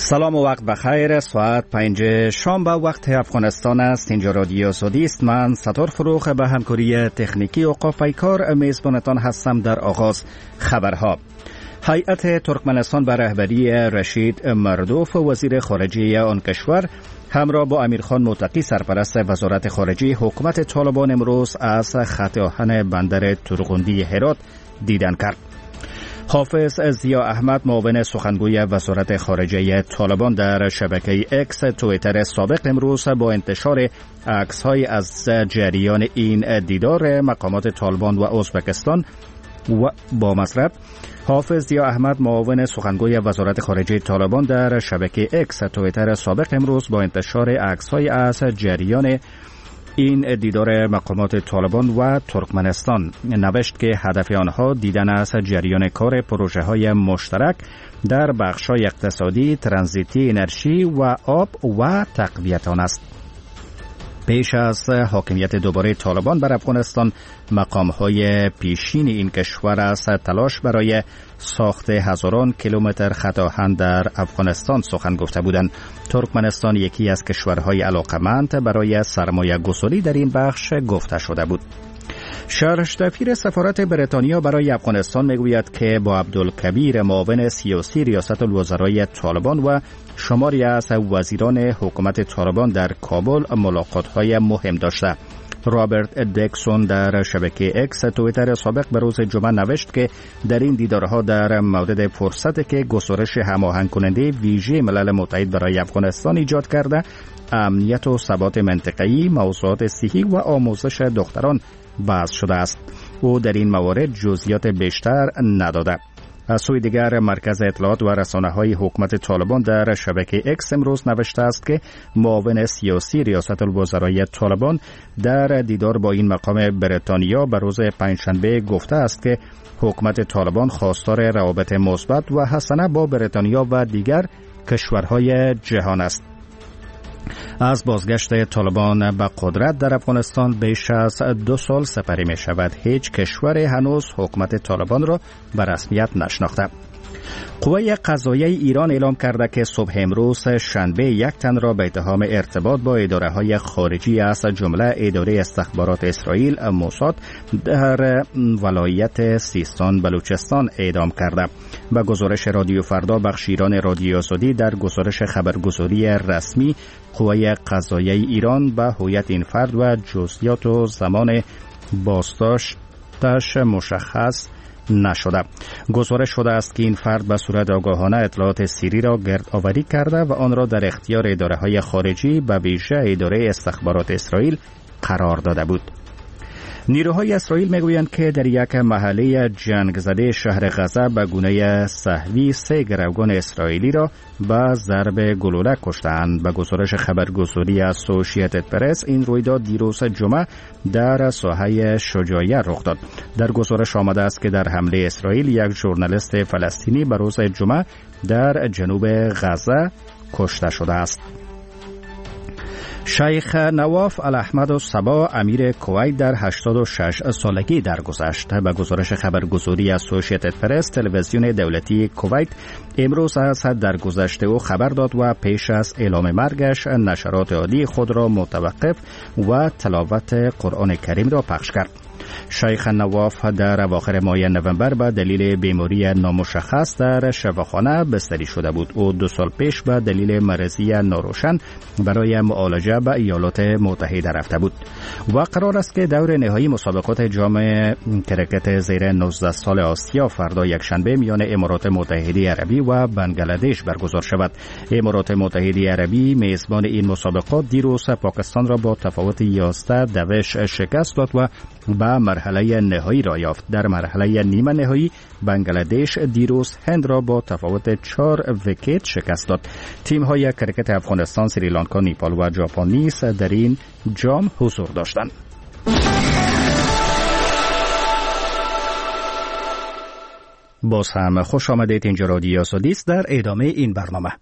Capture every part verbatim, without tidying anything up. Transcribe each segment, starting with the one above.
سلام و وقت بخیر. ساعت پنج شام به وقت افغانستان است. اینجا رادیو سعودی است. من ستار فروخ به همکاری تکنیکی اوقاف پیکار میزبانتان هستم. در آغاز خبرها: هیئت ترکمنستان به رهبری رشید مردوف وزیر خارجه آن کشور همراه با امیرخان متقی سرپرست وزارت خارجه حکومت طالبان امروز از خط آهن بندر تورغوندی هرات دیدن کرد. حافظ ضیا احمد معاون سخنگوی وزارت خارجه طالبان در شبکه اکس توییتر سابق امروز با انتشار عکس‌های از جریان این دیدار مقامات طالبان و ازبکستان و با مطلب حافظ ضیا احمد معاون سخنگوی وزارت خارجه طالبان در شبکه اکس توییتر سابق امروز با انتشار عکس‌های از جریان این دیدار مقامات طالبان و ترکمنستان نوشت که هدف آنها دیدن از جریان کار پروژه های مشترک در بخش‌های اقتصادی، ترانزیتی انرژی و آب و تقویت آن است. پیش از حاکمیت دوباره طالبان بر افغانستان، مقام‌های پیشین این کشور از تلاش برای ساخت هزاران کیلومتر خط آهن در افغانستان سخن گفته بودند. ترکمنستان یکی از کشورهای علاقمند برای سرمایه گذاری در این بخش گفته شده بود. شرح‌دفیر سفارت بریتانیا برای افغانستان میگوید که با عبدالکبیر معاون سیاسی ریاست الوزرای طالبان و شماری از وزیران حکومت طالبان در کابل ملاقات‌های مهم داشته. رابرت دکسون در شبکه اکس توییتر سابق به روز جمعه نوشت که در این دیدارها در مورد فرصتی که گسترش هماهنگ کننده ویژه ملل متحد برای افغانستان ایجاد کرده، امنیت و ثبات منطقه‌ای، موضوعات صحی و آموزش دختران بحث شده است. او در این موارد جزئیات بیشتر نداده. از سوی دیگر مرکز اطلاعات و رسانه‌های حکومت طالبان در شبکه اکس امروز نوشته است که معاون سیاسی ریاست الوزرای طالبان در دیدار با این مقام بریتانیا به روز پنجشنبه گفته است که حکومت طالبان خواستار روابط مثبت و حسنه با بریتانیا و دیگر کشورهای جهان است. از بازگشت طالبان به قدرت در افغانستان بیش از دو سال سپری می شود. هیچ کشور هنوز حکومت طالبان را به رسمیت نشناخته. قوه قضاییه ایران اعلام کرده که صبح امروز شنبه یک تن را به اتهام ارتباط با اداره‌های خارجی از جمله اداره استخبارات اسرائیل موساد در ولایت سیستان بلوچستان اعدام کرده. به گزارش رادیو فردا بخش ایران رادیو سعودی در گزارش خبرگزاری رسمی قوه قضاییه ایران به هویت این فرد و جزئیات و زمان بازداشتش مشخص نشده. گزارش شده است که این فرد به صورت آگاهانه اطلاعات سری را گرد آوری کرده و آن را در اختیار اداره‌های خارجی به ویژه اداره استخبارات اسرائیل قرار داده بود. نیروهای اسرائیل میگویند که در یک محله جنگ زده شهر غزه به گونه سهوی سه گروگان اسرائیلی را با ضرب گلوله کشتند. به گزارش خبرگزاری اسوسییتد پرس این رویداد دیروز جمعه در ساحه شجاعیه رخ داد. در گزارش آمده است که در حمله اسرائیل یک ژورنالیست فلسطینی به روز جمعه در جنوب غزه کشته شده است. شیخ نواف الاحمد الصبا امیر کویت در هشتاد و شش سالگی درگذشت. به گزارش خبرگزاری اسوسییتد پرس تلویزیون دولتی کویت امروز از درگذشت او خبر داد و پیش از اعلام مرگش نشرات عالی خود را متوقف و تلاوت قرآن کریم را پخش کرد. شیخ نواف در اواخر ماه نوامبر به دلیل بیماری نامشخص در شفاخانه بستری شده بود. او دو سال پیش به دلیل مرضی ناروشن برای معالجه به ایالات متحده رفته بود و قرار است که دور نهایی مسابقات جام کرکت زیر نوزده سال آسیا فردا یکشنبه میان امارات متحده عربی و بنگلادش برگزار شود. امارات متحده عربی میزبان این مسابقات دیروز پاکستان را با تفاوت یازده دوش شکست داد و به مرحله نهایی را یافت. در مرحله نیمه نهایی بنگلادش دیروز هند را با تفاوت چهار ویکت شکست داد. تیم‌های کرکت افغانستان، سریلانکا، نیپال و ژاپن نیز در این جام حضور داشتند. باز هم خوش آمدید. اینجا رادیو سعودی است. در ادامه این برنامه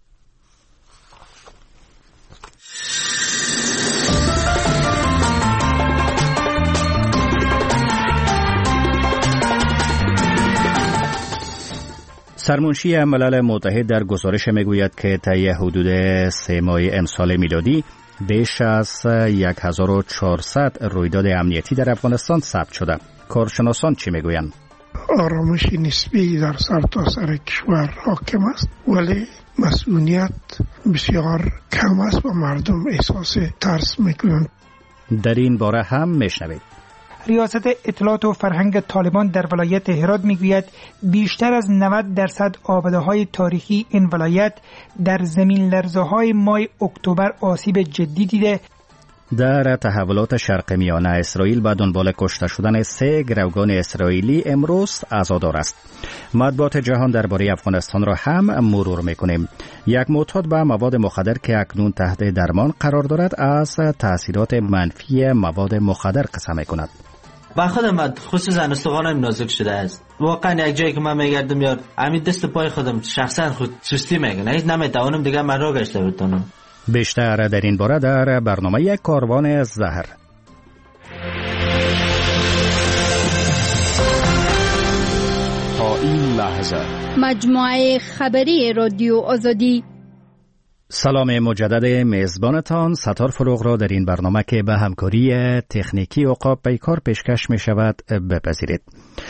سرمنشی ملل متحد در گزارش میگوید که طی حدود سه ماه امسال میلادی بیش از هزار و چهارصد رویداد امنیتی در افغانستان ثبت شده. کارشناسان چی میگویند؟ آرامش نسبی در سرتاسر کشور حاکم است، ولی مسئولیت بسیار کم است و مردم احساس ترس میکنند. در این باره هم میشنوید. ریاست اطلاعات و فرهنگ طالبان در ولایت هرات میگوید بیشتر از نود درصد آباده‌های تاریخی این ولایت در زمین لرزه‌های ماه اکتبر آسیب جدی دیده. در تحولات شرق میانه، اسرائیل به دنبال کشته شدن سه گروگان اسرائیلی امروز عزادار است. مطبوعات جهان درباره افغانستان را هم مرور میکنیم. یک معتاد به مواد مخدر که اکنون تحت درمان قرار دارد از تاثیرات منفی مواد مخدر قصه میکند. با خودم خصوصا استخوانم نازک شده است. واقعا یک جایی که من میگردم یار همین دست پای خودم شخصا خود سستی میکنه، هیچ نمیتوانم دیگه من را گشته بتونم. بیشتر در این باره در برنامه کاروان زهر. تا این لحظه مجموعه خبری رادیو آزادی. سلام مجدد میزبانتان ستار فروغ را در این برنامه که به همکاری تکنیکی عقاب پیکار پیشکش می شود بپذیرید.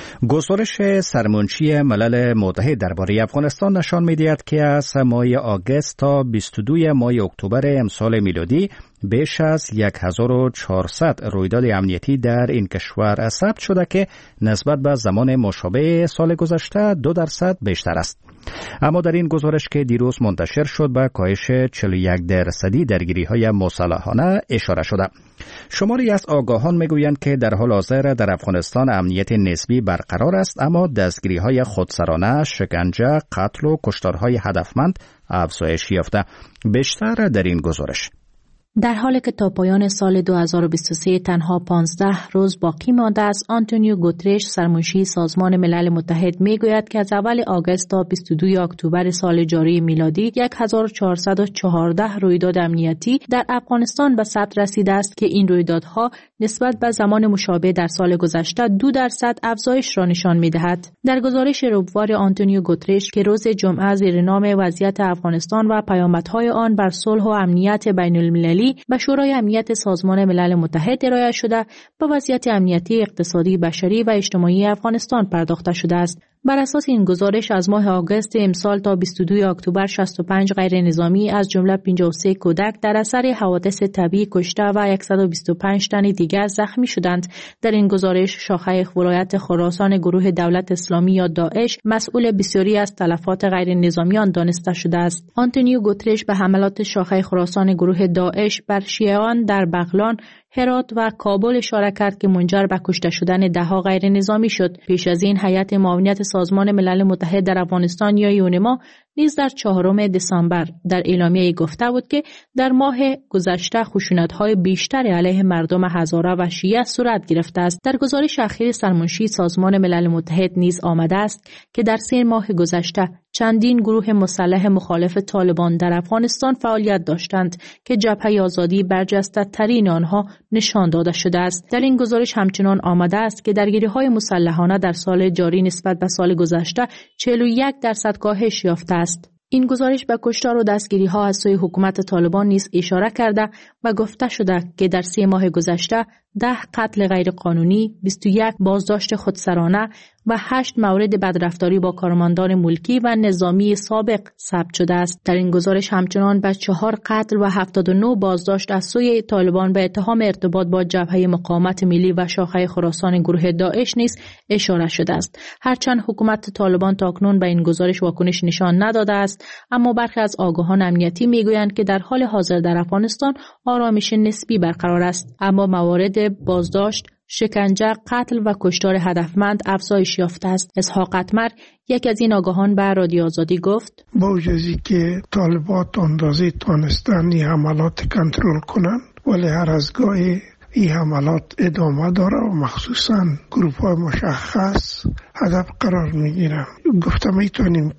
گزارش سرمنشی ملل متحد درباره افغانستان نشان می دهد که از ماه آگوست تا بیست و دو ماه اکتبر امسال میلادی بیش از هزار و چهارصد رویداد امنیتی در این کشور ثبت شده که نسبت به زمان مشابه سال گذشته دو درصد بیشتر است. اما در این گزارش که دیروز منتشر شد به کاهش چهل و یک درصدی درگیری‌های مسلحانه اشاره شده. شماری از آگاهان میگویند که در حال حاضر در افغانستان امنیت نسبی برقرار است، اما دستگیری‌های خودسرانه، شکنجه، قتل و کشتارهای هدفمند افزایش یافته. بیشتر در این گزارش. در حالی که تا پایان سال دو هزار و بیست و سه تنها پانزده روز باقی مانده است، آنتونیو گوترش سرمنشی سازمان ملل متحد میگوید که از اول آگوست تا بیست و دو اکتبر سال جاری میلادی هزار و چهارصد و چهارده رویداد امنیتی در افغانستان به ثبت رسیده است که این رویدادها نسبت به زمان مشابه در سال گذشته دو درصد افزایش را نشان میدهد. در گزارش روزوار آنتونیو گوترش که روز جمعه زیر نام وضعیت افغانستان و پیامدهای آن بر صلح و امنیت بین المللی به شورای امنیت سازمان ملل متحد ارائه شده، به وضعیت امنیتی، اقتصادی، بشری و اجتماعی افغانستان پرداخته شده است. بر اساس این گزارش از ماه آگوست امسال تا بیست و دو اکتبر شصت و پنج غیر نظامی از جمله پنجاه و سه کودک در اثر حوادث طبیعی کشته و صد و بیست و پنج تن دیگر زخمی شدند. در این گزارش شاخه ولایت خراسان گروه دولت اسلامی یا داعش مسئول بسیاری از تلفات غیر نظامیان دانسته شده است. آنتونیو گوترش به حملات شاخه خراسان گروه داعش بر شیعیان در بغلان، هرات و کابل اشاره کرد که منجر به کشته شدن دهها غیر نظامی شد. پیش از این هیئت معاونت سازمان ملل متحد در افغانستان یا یونما نیز در چهارم دسامبر در اعلامیه گفته بود که در ماه گذشته خشونت‌های بیشتر علیه مردم هزاره و شیعه صورت گرفته است. در گزارش اخیر سرمنشی سازمان ملل متحد نیز آمده است که در سه ماه گذشته چندین گروه مسلح مخالف طالبان در افغانستان فعالیت داشتند که جبهه آزادی برجسته ترین آنها نشان داده شده است. در این گزارش همچنان آمده است که درگیری‌های مسلحانه در سال جاری نسبت به سال گذشته چهل و یک درصد کاهش یافته است. این گزارش به کشتار و دستگیری‌ها از سوی حکومت طالبان نیز اشاره کرده و گفته شده که در سه ماه گذشته ده قتل غیرقانونی، بیست و یک بازداشت خودسرانه و هشت مورد بدرفتاری با کارمندان ملکی و نظامی سابق ثبت شده است. در این گزارش همچنان به چهار قتل و هفتاد و نه بازداشت از سوی طالبان به اتهام ارتباط با جبهه مقاومت ملی و شاخه خراسان گروه داعش نیز اشاره شده است. هرچند حکومت طالبان تاکنون به این گزارش واکنش نشان نداده است، اما برخی از آگاهان امنیتی میگویند که در حال حاضر در افغانستان آرامش نسبی برقرار است، اما موارد بازداشت، شکنجه، قتل و کشتار هدفمند افزایش یافته است. اسحاق اتمر، یکی از این آگاهان، به رادیو آزادی گفت: با وجودی که طالبات اندازه تانستن این حملات کنترل کنند، ولی هر از گاهی این حملات ادامه داره و مخصوصا گروه های مشخص هدف قرار میگیرن. گفته میتونیم که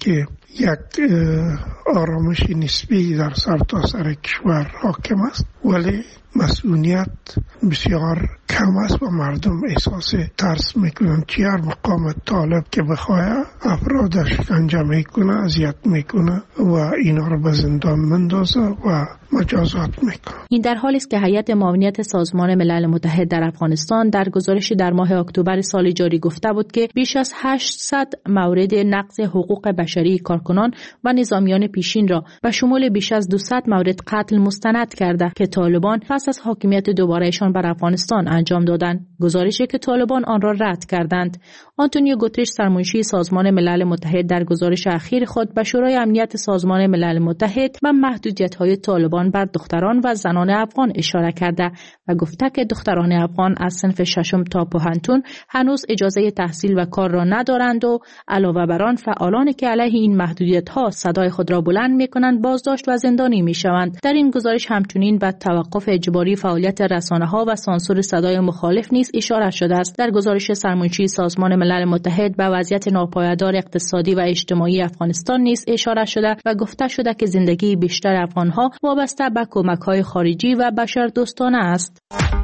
یک آرامش نسبی در سرتاسر کشور حاکم است، ولی مسئولیت بسیار کم است و مردم احساس ترس میکنند که هر مقام طالب که بخواه افرادش شکنجه میکنه، اذیت میکنه و اینا رو به زندان مندازه و مجازات میکنه. این در حالی است که هیئت معاونیت سازمان ملل متحد در افغانستان در گزارشی در ماه اکتبر سال جاری گفته بود که بیش از هشتصد مورد نقض حقوق بشری کارکنان و نظامیان پیشین را به شمول بیش از دویست مورد قتل مستند کرده که طالبان پس از حاکمیت دوبارهشان بر افغانستان انجام دادند. گزارشی که طالبان آن را رد کردند. آنتونیو گوترش سرمنشی سازمان ملل متحد در گزارش اخیر خود به شورای امنیت سازمان ملل متحد و محدودیت‌های طالبان بر دختران و زنان افغان اشاره کرده و گفته که دختران افغان از صنف ششم تا پوهنتون هنوز اجازه تحصیل و کار را ندارند و علاوه بر آن فعالانی که علیه این محدودیت‌ها صدای خود را بلند می‌کنند بازداشت و زندانی می‌شوند. در این گزارش همچنین به توقف اجباری فعالیت رسانه‌ها و سانسور صدای مخالف نیز اشاره شده است. در گزارش سرمنشی سازمان ملل متحد به وضعیت ناپایدار اقتصادی و اجتماعی افغانستان نیز اشاره شده و گفته شده که زندگی بیشتر افغان‌ها وابسته به کمک‌های خارجی و بشردوستانه است.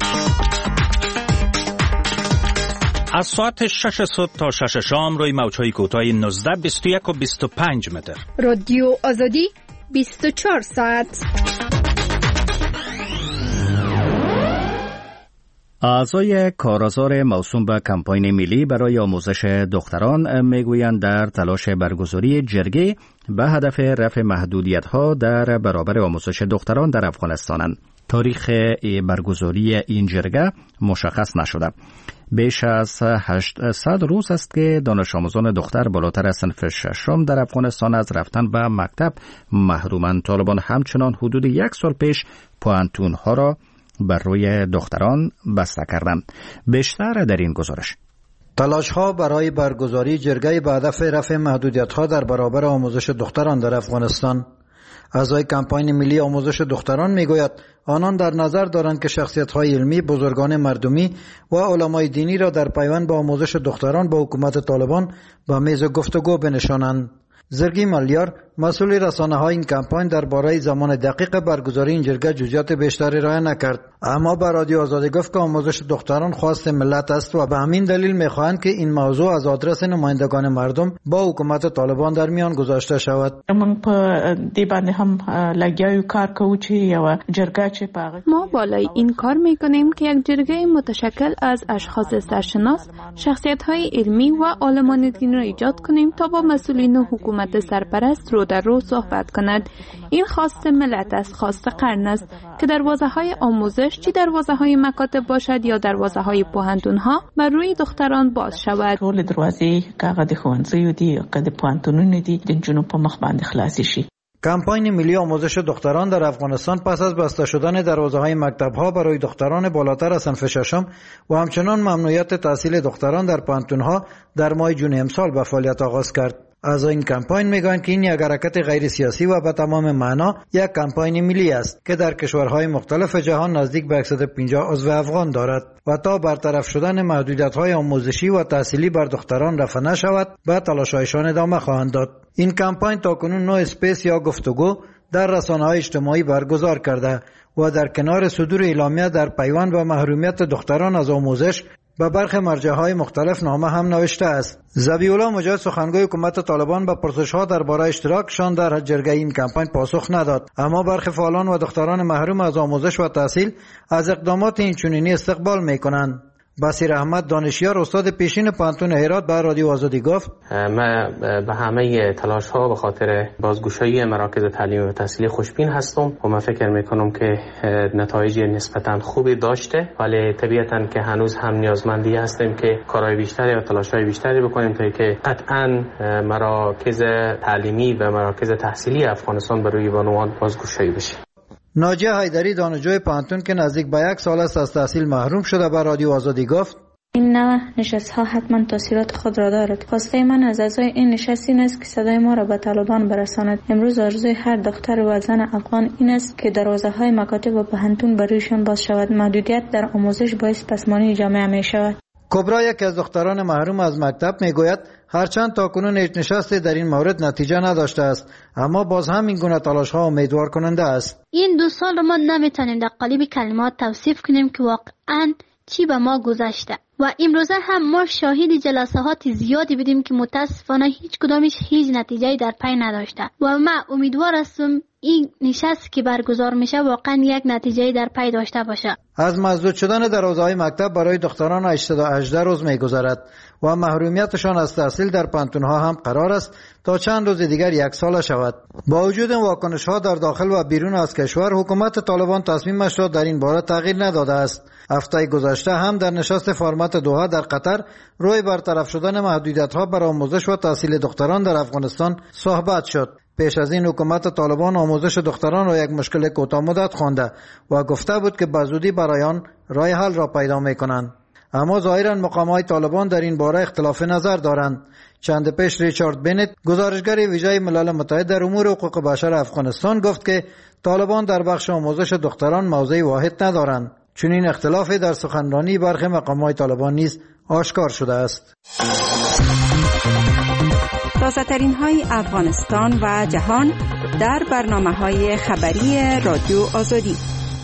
از ساعت شش صبح تا شش شام روی موج‌های کوتاه نوزده، بیست و یک و بیست و پنج متر. رادیو آزادی بیست و چهار ساعت. اعضای کارآزار موسوم به کمپاین ملی برای آموزش دختران میگویند در تلاش برگزاری جرگه به هدف رفع محدودیت‌ها در برابر آموزش دختران در افغانستانند. تاریخ برگزاری این جرگه مشخص نشده. بیش از هشتصد روز است که دانش آموزان دختر بالاتر از صنف ششم در افغانستان از رفتن به مکتب محرومند. طالبان همچنان حدود یک سال پیش پوهنتون‌ها را بر روی دختران بسته کردند. بیشتر در این گزارش. تلاش‌ها برای برگزاری جرگه به هدف رفع محدودیت‌ها در برابر آموزش دختران در افغانستان. اعضای کمپاین ملی آموزش دختران میگوید آنان در نظر دارند که شخصیت‌های علمی، بزرگان مردمی و علمای دینی را در پیوند به آموزش دختران با حکومت طالبان به میز گفتگو بنشانند. زرگی ملیار مسئول رسانه‌های این کمپاین درباره زمان دقیق برگزاری این جرگه جزئیات بیشتری ارائه نکرد، اما به رادیو آزادی گفت که آموزش دختران خواست ملت است و به همین دلیل می‌خواهند که این موضوع از آدرس نمایندگان مردم با حکومت طالبان در میان گذاشته شود. من په دې باندې هم لګیاو کار کوو چې یو جرګه چې پاغه ما بالای این کار می‌کنیم که یک جرگه متشکل از اشخاص سرشناس، شخصیت‌های علمی و عالمان دین را ایجاد کنیم تا با مسئولین حکومت سرپرست رو در رو صحبت کند. این خواست ملت است، خواست قرن است که دروازه‌های آموزش چی دروازه‌های مکاتب باشد یا دروازه‌های پوهنتون‌ها بر روی دختران باز شود. ټول دروازې کاغه د ښوونځیو دي، د پوهنتونونو دي، د نجونو په مخ باندې خلاص شي. کمپاین ملی آموزش دختران در افغانستان پس از بسته شدن دروازه‌های مکتب‌ها برای دختران بالاتر از صنف ششم و همچنان ممنوعیت تحصیل دختران در پوهنتون‌ها در ماه جون امسال به فعالیت آغاز کرد. از این کمپاین میگن که این یک حرکت غیر سیاسی و به تمام معنا یک کمپاین ملی است که در کشورهای مختلف جهان نزدیک به صد و پنجاه عضو افغان دارد و تا برطرف شدن محدودیت‌های آموزشی و تحصیلی بر دختران رفع نشود به تلاش‌هایشان ادامه خواهند داد. این کمپاین تاکنون نو اسپیس یا گفتگو در رسانه‌های اجتماعی برگزار کرده و در کنار صدور اعلامیه در پیوند به محرومیت دختران از آموزش به برخی مرجع‌های مختلف نامه هم نوشته است. ذبیح‌الله مجاهد سخنگوی حکومت طالبان به پرسش‌ها درباره اشتراکشان در جرگه این کمپاین پاسخ نداد، اما برخی فعالان و دختران محروم از آموزش و تحصیل از اقدامات این چنینی استقبال می‌کنند. بصیر احمد دانشیار استاد پیشین پوهنتون هرات به رادیو آزادی گفت من به همه تلاش ها به خاطر بازگشایی مراکز تعلیم و تحصیلی خوشبین هستم و من فکر میکنم که نتایج نسبتا خوبی داشته، ولی طبیعتا که هنوز هم نیازمندی هستیم که کارهای بیشتری و تلاش های بیشتری بکنیم تا که قطعا مراکز تعلیمی و مراکز تحصیلی افغانستان به روی بانوان بازگشایی بشه. ناجیه حیدری دانشجوی پوهنتون که نزدیک به یک سال است از تحصیل محروم شده به رادیو آزادی گفت این نوع نشست ها حتما تاثیرات خود را دارد. خواسته من از اعضای این نشست این است که صدای ما را به طالبان برساند. امروز آرزوی هر دختر و زن افغان این است که دروازه های مکاتب و پوهنتون بر رویشان باز شود. محدودیت در آموزش باعث پسمانی جامعه می شود. کبرا یکی از دختران محروم از مکتب میگوید هرچند تاکنون هیچ نشستی در این مورد نتیجه نداشته است، اما باز هم این گونه تلاش‌ها امیدوار کننده است. این دو سال ما نمیتونیم در قالب کلمات توصیف کنیم که واقعاً چی به ما گذشته و امروزه هم ما شاهد جلسات زیادی بودیم که متاسفانه هیچ کدامش هیچ نتیجه‌ای در پی نداشته و ما امیدوار هستم این نشست که برگزار میشه واقعا یک نتیجه‌ای در پی داشته باشه. از مسدود شدن دروازه‌های مکتب برای دختران هشتصد و هجده روز میگذرد و محرومیتشان از تحصیل در پانتون‌ها هم قرار است تا چند روز دیگر یک ساله شود. با وجود واکنش‌ها در داخل و بیرون از کشور، حکومت طالبان تصمیمش را در این باره تغییر نداده است. هفته گذشته هم در نشست فرمت دوحه در قطر روی برطرف شدن محدودیت‌ها بر آموزش و تحصیل دختران در افغانستان صحبت شد. پیش از این حکومت طالبان آموزش دختران را یک مشکل کوتاه مدت خوانده و گفته بود که به زودی برای آن راه حل را پیدا می‌کنند. اما ظاهراً مقام‌های طالبان در این باره اختلاف نظر دارند. چند پیش ریچارد بنت، گزارشگر ویژه ملل متحد در امور حقوق بشر افغانستان، گفت که طالبان در بخش آموزش دختران موضع واحد ندارند. چون این اختلافی در سخنرانی برخی مقام‌های طالبان نیز آشکار شده است. تازه‌ترین های افغانستان و جهان در برنامه‌های خبری رادیو آزادی.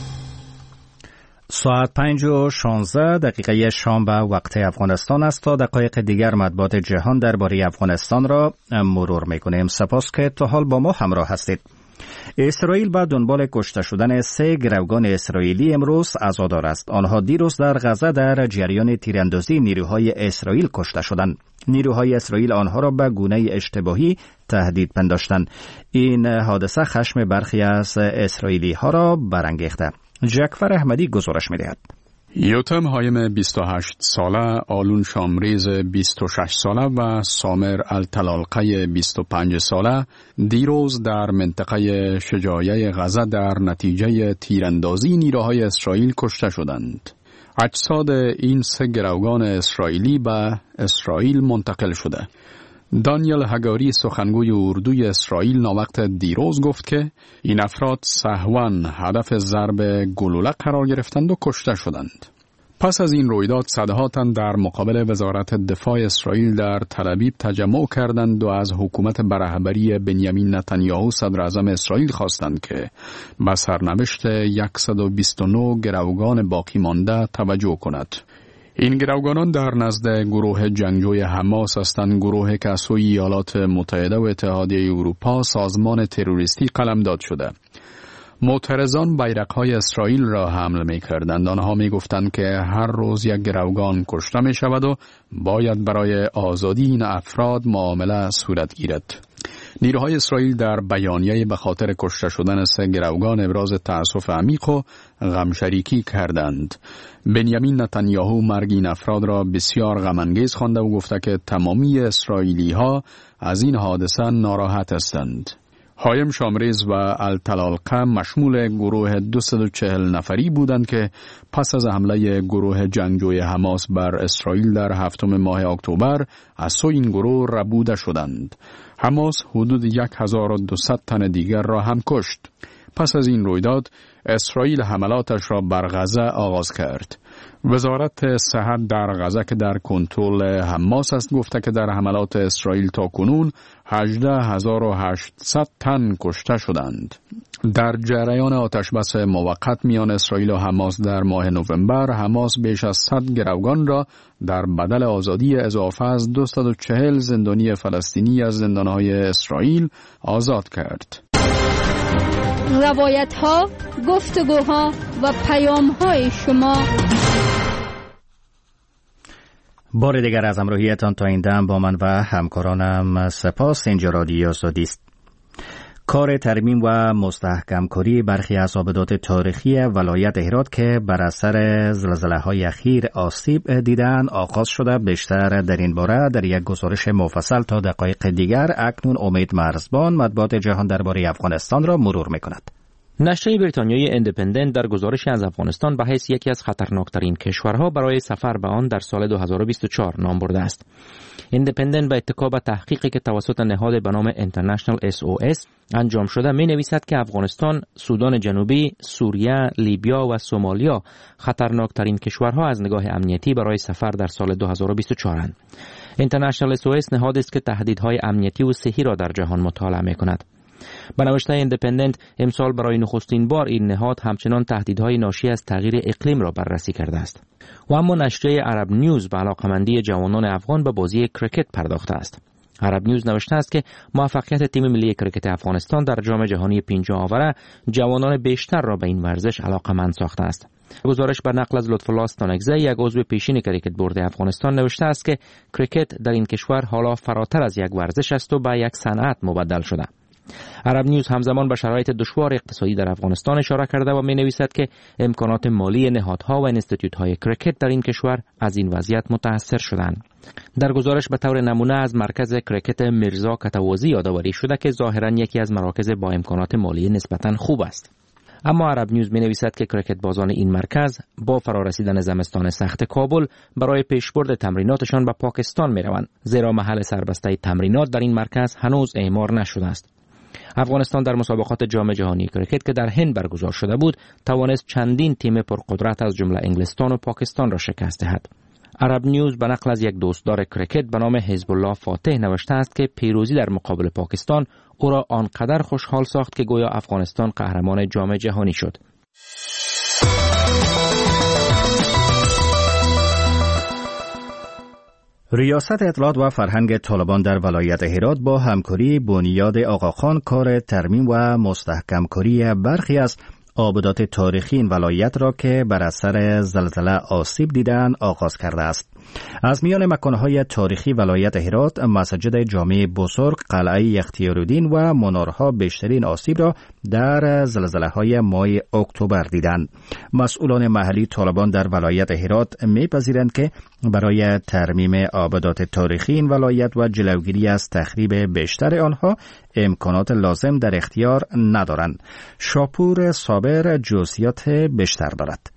ساعت پنج و شانزده دقیقه شام به وقت افغانستان است. تا دقایق دیگر مطبوعات جهان درباره افغانستان را مرور می‌کنیم. سپاس که تا حال با ما همراه هستید. اسرائیل به دنبال کشته شدن سه گروگان اسرائیلی امروز عزادار است. آنها دیروز در غزه در جریان تیراندازی نیروهای اسرائیل کشته شدند. نیروهای اسرائیل آنها را به گونه اشتباهی تهدید پنداشتند. این حادثه خشم برخی از اسرائیلی ها را برانگیخته. جعفر احمدی گزارش می‌دهد. یوتم هایم بیست و هشت ساله، آلون شامریز بیست و شش ساله و سامر التلالقه بیست و پنج ساله دیروز در منطقه شجاعیه غزه در نتیجه تیراندازی نیروهای اسرائیل کشته شدند. اجساد این سه گروگان اسرائیلی به اسرائیل منتقل شده. دانیل هگاری، سخنگوی اردوی اسرائیل، ناوقت دیروز گفت که این افراد سهواً هدف ضرب گلوله قرار گرفتند و کشته شدند. پس از این رویداد صدها تن در مقابل وزارت دفاع اسرائیل در تل‌آویو تجمع کردند و از حکومت به رهبری بنیامین نتانیاهو صدر اعظم اسرائیل خواستند که به سرنوشت صد و بیست و نه گروگان باقی مانده توجه کند. این گروگانان در نزد گروه جنگجوی حماس هستند، گروهی که از سوی ایالات متحده و اتحادیه اروپا سازمان تروریستی قلمداد شده. معترضان بیرق‌های اسرائیل را حمل می‌کردند. آنها می‌گفتند که هر روز یک گروگان کشته می‌شود و باید برای آزادی این افراد معامله صورت گیرد. نیروهای اسرائیل در بیانیه به خاطر کشته شدن سه گروگان ابراز تأسف عمیق و غمشریکی کردند. بنیامین نتانیاهو مرگ این افراد را بسیار غم‌انگیز خوانده و گفته که تمامی اسرائیلی‌ها از این حادثه ناراحت هستند. هایم شامریز و التلالقه مشمول گروه دویست و چهل نفری بودند که پس از حمله گروه جنگجوی حماس بر اسرائیل در هفتم ماه اکتبر از سوی این گروه ربوده شدند. حماس حدود هزار و دویست تن دیگر را هم کشت. پس از این رویداد اسرائیل حملاتش را بر غزه آغاز کرد. وزارت صحت در غزه که در کنترل حماس است گفته که در حملات اسرائیل تا کنون هجده هزار و هشتصد تن کشته شدند. در جریان آتشبس موقت میان اسرائیل و حماس در ماه نوامبر، حماس بیش از صد گروگان را در بدل آزادی اضافه از دویست و چهل زندانی فلسطینی از زندانهای اسرائیل آزاد کرد. روایت ها، گفتگوها و پیام های شما. بار دیگر از همراهیتان تا این دم با من و همکارانم سپاس. اینجا رادیو آزادی است. کار ترمیم و مستحکم کاری برخی از آبدات تاریخی ولایت هرات که بر اثر زلزله‌های اخیر آسیب دیدن آغاز شده. بیشتر در این باره در یک گزارش مفصل تا دقایق دیگر اکنون امید مرزبان مطبوعات جهان درباره افغانستان را مرور می‌کند. نشریه بریتانیایی ایندیپندنت در گزارش از افغانستان به حیث یکی از خطرناکترین کشورها برای سفر به آن در سال دو هزار و بیست و چهار نام برده است. ایندیپندنت به اتکا به تحقیقی که توسط نهاد به نام International اس او اس انجام شده می نویسد که افغانستان، سودان جنوبی، سوریه، لیبیا و سومالیا خطرناکترین کشورها از نگاه امنیتی برای سفر در سال دو هزار و بیست و چهار اند. International اس او اس نهادی است که تهدیدهای امنیتی و صحی را در جهان مطالعه می کند. به نوشته ایندیپندنت، امسال برای نخستین بار این نهاد همچنان تهدیدهای ناشی از تغییر اقلیم را بررسی کرده است. و اما نشریه عرب نیوز به علاقمندی جوانان افغان به بازی کرکت پرداخته است. عرب نیوز نوشته است که موفقیت تیم ملی کرکت افغانستان در جام جهانی پنجاه آوره جوانان بیشتر را به این ورزش علاقمند ساخته است. گزارش بر نقل از لطفالله استانکزی، یک عضو پیشین کرکت بورد افغانستان، نوشته است که کرکت در این کشور حالا فراتر از یک ورزش است و به یک صنعت مبدل شده. عرب نیوز همزمان به شرایط دشوار اقتصادی در افغانستان اشاره کرده و می نویسد که امکانات مالی نهادها و انستیتوت‌های کرکت در این کشور از این وضعیت متاثر شدند. در گزارش به طور نمونه از مرکز کرکت میرزا کتوازی یادآوری شده که ظاهراً یکی از مراکز با امکانات مالی نسبتاً خوب است. اما عرب نیوز می نویسد که کرکت بازان این مرکز با فرارسیدن زمستان سخت کابل برای پیشبرد تمریناتشان به پاکستان می روند، زیرا محل سربسته تمرینات در این مرکز هنوز اعمار نشده است. افغانستان در مسابقات جام جهانی کرکت که در هند برگزار شده بود توانست چندین تیم پرقدرت از جمله انگلستان و پاکستان را شکست دهد. عرب نیوز به نقل از یک دوستدار کرکت به نام حزب الله فاتح نوشته است که پیروزی در مقابل پاکستان او را آنقدر خوشحال ساخت که گویا افغانستان قهرمان جام جهانی شد. ریاست اطلاعات و فرهنگ طالبان در ولایت هرات با همکاری بنیاد آقاخان کار ترمیم و مستحکم کاری برخی از آبادات تاریخی این ولایت را که بر اثر زلزله آسیب دیدند آغاز کرده است. از میان مکانهای تاریخی ولایت هرات، مسجد جامع بزرگ، قلعه اختیارالدین و منارها بیشترین آسیب را در زلزله‌های ماه اکتبر دیدند. مسئولان محلی طالبان در ولایت هرات می‌پذیرند که برای ترمیم آبادات تاریخی این ولایت و جلوگیری از تخریب بیشتر آنها امکانات لازم در اختیار ندارند. شاپور صابر جزئیات بیشتر دارد.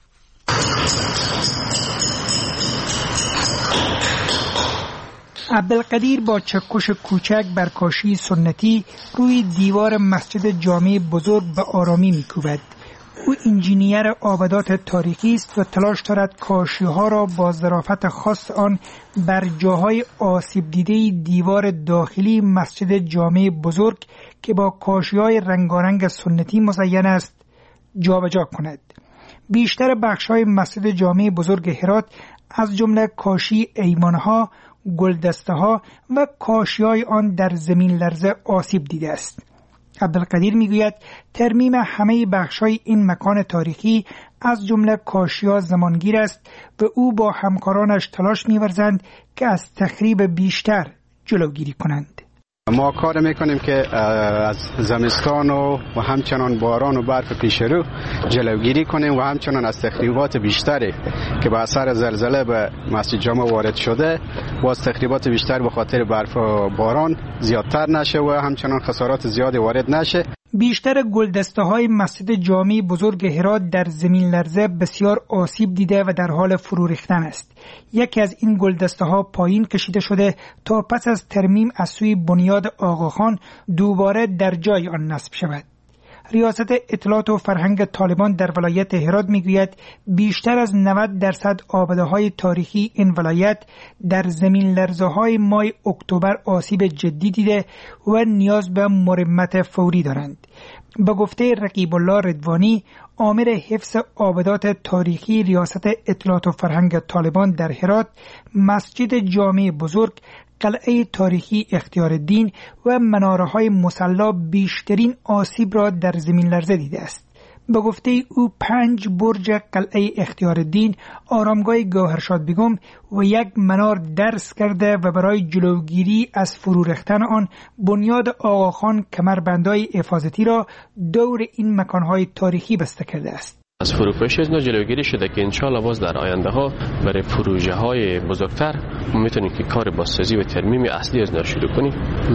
عبدالقدیر با چکش کوچک بر کاشی سنتی روی دیوار مسجد جامع بزرگ به آرامی می‌کوبد. او انجینیر آبادات تاریخی است و تلاش دارد کاشی‌ها را با ظرافت خاص آن بر جاهای آسیب دیده دیوار داخلی مسجد جامع بزرگ که با کاشی‌های رنگارنگ سنتی مزین است جابجا کند. بیشتر بخش‌های مسجد جامع بزرگ هرات از جمله کاشی ایمان‌ها، گلدسته‌ها و کاشی‌های آن در زمین لرزه آسیب دیده است. عبدالقدیر میگوید ترمیم همه بخش‌های این مکان تاریخی از جمله کاشی‌ها زمانگیر است و او با همکارانش تلاش می‌ورزند که از تخریب بیشتر جلوگیری کنند. ما کار میکنیم که از زمستان و, و همچنان باران و برف پیش رو جلوگیری کنیم و همچنان از تخریبات بیشتری که به اثر زلزله به مسجد جامع وارد شده باز تخریبات بیشتر به خاطر برف و باران زیادتر نشه و همچنان خسارات زیادی وارد نشه. بیشتر گلدسته های مسجد جامع بزرگ هرات در زمین لرزه بسیار آسیب دیده و در حال فرو ریختن است. یکی از این گلدسته ها پایین کشیده شده تا پس از ترمیم از سوی بنیاد آقاخان دوباره در جای آن نصب شود. ریاست اطلاعات و فرهنگ طالبان در ولایت هرات میگوید بیشتر از نود درصد آباده‌های تاریخی این ولایت در زمین لرزه‌های ماه اکتبر آسیب جدی دیده و نیاز به مرمت فوری دارند. به گفته رقیب الله رضوانی، آمر حفظ آبادات تاریخی ریاست اطلاعات و فرهنگ طالبان در هرات، مسجد جامع بزرگ، قلعه تاریخی اختیارالدین و مناره‌های مصلی بیشترین آسیب را در زمین لرزه دیده است. به گفته او پنج برج قلعه اختیارالدین، آرامگاه گوهرشاد بیگم و یک منار درس کرده و برای جلوگیری از فرو ریختن آن بنیاد آقاخان کمربندهای حفاظتی را دور این مکانهای تاریخی بسته کرده است. از فروپاشی از جلوگیری شده که انشالله باز در آینده ها برای پروژه های بزرگتر میتونیم که کار بازسازی و ترمیم اصلی از شروع کنیم.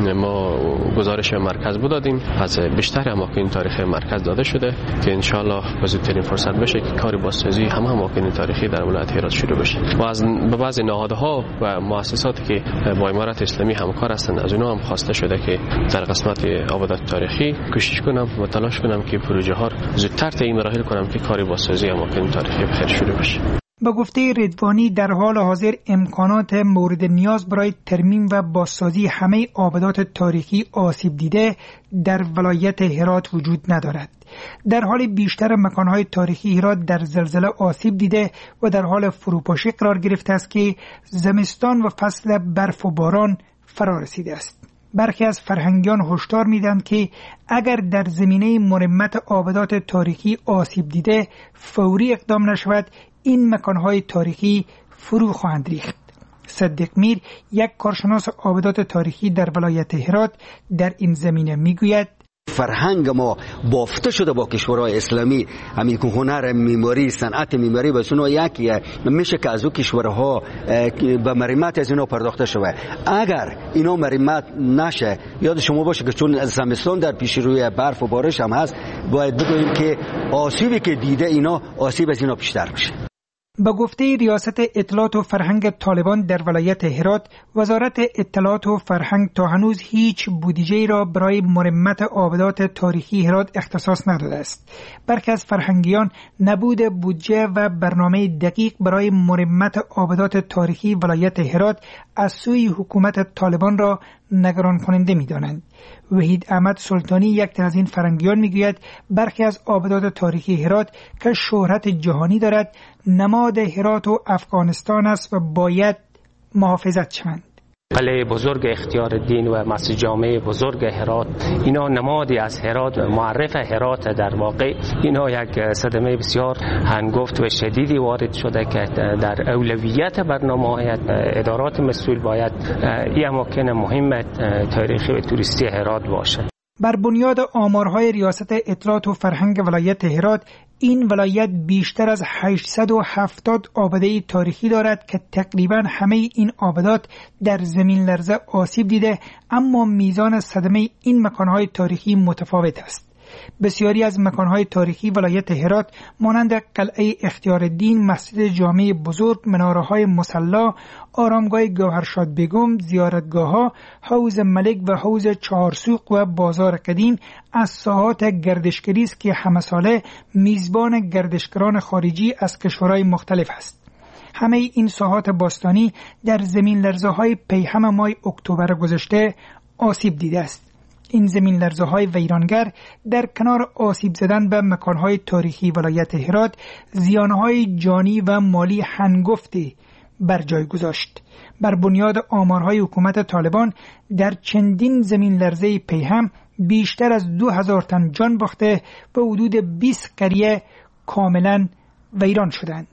ما گزارش مرکز بدادیم از بیشتر اماکن تاریخی مرکز داده شده که انشالله به زودترین فرصت بشه که کار بازسازی هم اماکن تاریخی در ولایت هرات شروع بشه. و از به بعضی نهادها و مؤسساتی که با امارت اسلامی همکار هستند از اونها هم خواسته شده که در قسمت آبادات تاریخی کوشش کنم و تلاش کنم که پروژه ها زودتر طی مراحل کنم که کار بازسازی اماکن تاریخی بخیر شروع بشه. با گفته رضوانی در حال حاضر امکانات مورد نیاز برای ترمیم و بازسازی همه آبادات تاریخی آسیب دیده در ولایت هرات وجود ندارد. در حال بیشتر مکانهای تاریخی هرات در زلزله آسیب دیده و در حال فروپاشی قرار گرفته است که زمستان و فصل برف و باران فرا رسیده است. برخی از فرهنگیان هشدار میدهند که اگر در زمینه مرمت آبادات تاریخی آسیب دیده فوری اقدام نشود این مکانهای تاریخی فرو خواهند ریخت. صدیق میر یک کارشناس آبادات تاریخی در ولایت هرات در این زمینه میگوید فرهنگ ما بافته شده با کشورهای اسلامی، همین که هنر معماری، صنعت معماری بس اونها یکیه، میشه که از او کشورها به مرمت از اینا پرداخته شده. اگر اینا مرمت نشه، یاد شما باشه که چون زمستان در پیش روی برف و بارش هم هست، باید بگوییم که آسیبی که دیده اینا آسیب از اینا بیشتر بشه. با گفته ریاست اطلاعات و فرهنگ طالبان در ولایت هرات، وزارت اطلاعات و فرهنگ تا هنوز هیچ بودجه را برای مرمت آبادات تاریخی هرات اختصاص نداده است. برخی از فرهنگیان نبود بودجه و برنامه دقیق برای مرمت آبادات تاریخی ولایت هرات از سوی حکومت طالبان را نگران کننده می دانند. وحید احمد سلطانی یک از این فرهنگیان میگوید برخی از آبادات تاریخی هرات که شهرت جهانی دارد نماد هرات و افغانستان است و باید محافظت شوند. قلعه بزرگ اختیار الدین و مسجد جامع بزرگ هرات اینا نمادی از هرات و معرف هرات در واقع. اینا یک صدمه بسیار هنگفت و شدیدی وارد شده که در اولویت برنامه ادارات مسئول باید این اماکن مهم تاریخی و توریستی هرات باشه. بر بنیاد آمارهای ریاست اطلاعات و فرهنگ ولایت هرات، این ولایت بیشتر از هشتصد و هفتاد آباده تاریخی دارد که تقریبا همه این آبادات در زمین لرزه آسیب دیده، اما میزان صدمه این مکانهای تاریخی متفاوت است. بسیاری از مکانهای تاریخی ولایت هرات مانند قلعه اختیار الدین، مسجد جامع بزرگ، مناره‌های مصلی، آرامگاه گوهرشاد بیگم، زیارتگاه‌ها، حوض ملک و حوض چهارسوق و بازار قدیم از ساحات گردشگری است که همه ساله میزبان گردشگران خارجی از کشورهای مختلف است. همه این ساحات باستانی در زمین لرزه‌های پیهم ماه اکتبر گذشته آسیب دیده است. این زمین لرزه های ویرانگر در کنار آسیب زدن به مکانهای تاریخی ولایت هرات زیانهای جانی و مالی هنگفتی بر جای گذاشت. بر بنیاد آمارهای حکومت طالبان در چندین زمین لرزه پیهم بیشتر از دو هزار تن جان باخته و حدود بیست قریه کاملا ویران شدند.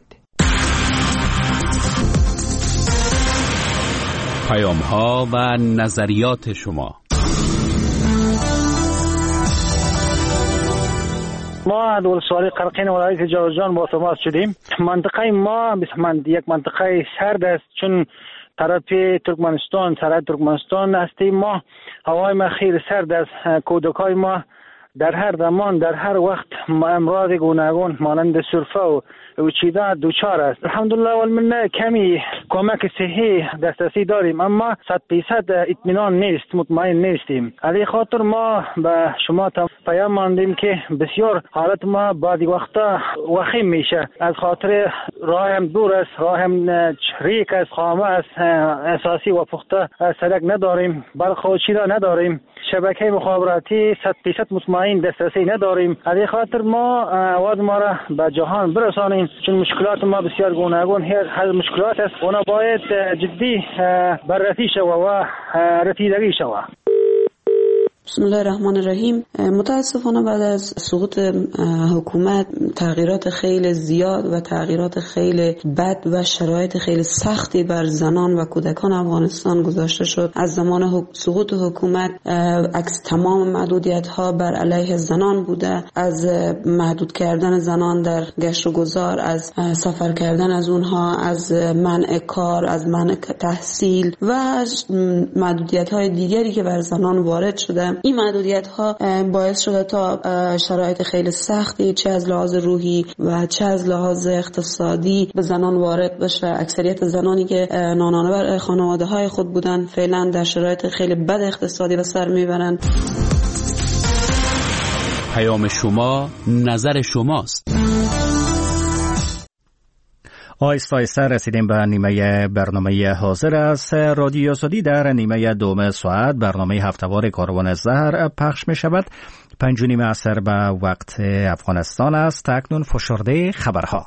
پیام ها و نظریات شما. ما ولسوالی قرقین ولایت جوزجان با تماس شدیم. منطقه ما بسمند یک منطقه سرد است، چون طرف ترکمنستان سرحد ترکمنستان هستیم. ما هوای ما خیلی سرد است. کودکای ما در هر زمان در هر وقت امراض گوناگون مانند سرفه و وچیدن دوچار است. الحمدلله والمنه کمی کمک صحی دسترسی داریم، اما صد درصد اطمینان نیست، مطمئن نیستیم. علی خاطر ما به شما پیام ماندیم که بسیار حالت ما بعضی وقتا وخیم میشه، از خاطر راه هم دور است، راه هم ریک است، خامه است، اساسی و پخته سړک نداریم، برق و چیزا نداریم، شبکه مخابراتی صد درصد مطمئن دسترسی نداریم. علی خاطر ما آواز ما را به جهان برسانیم، چون مشکلات ما بسیار گوناگون هر مشکلات است، اونا باید جدی بررسی شود و رسیدگی شود. بسم الله الرحمن الرحیم. متاسفانه بعد از سقوط حکومت تغییرات خیلی زیاد و تغییرات خیلی بد و شرایط خیلی سختی بر زنان و کودکان افغانستان گذاشته شد. از زمان سقوط حکومت عکس تمام محدودیت ها بر علیه زنان بوده، از محدود کردن زنان در گشت و گذار، از سفر کردن از اونها، از منع کار، از منع تحصیل و محدودیت های دیگری که بر زنان وارد شده. این محدودیت ها باعث شده تا شرایط خیلی سختی چه از لحاظ روحی و چه از لحاظ اقتصادی به زنان وارد بشه. اکثریت زنانی که نانانه بر خانواده های خود بودن فعلا در شرایط خیلی بد اقتصادی به سر میبرند. پیام شما، نظر شماست. آیسته آیسته رسیدیم به نیمه برنامه حاضر است. رادیو آزادی در نیمه دوم ساعت برنامه هفته‌وار کاروان زهر پخش می شود. پنج و نیم عصر به وقت افغانستان است. اکنون فشرده خبرها.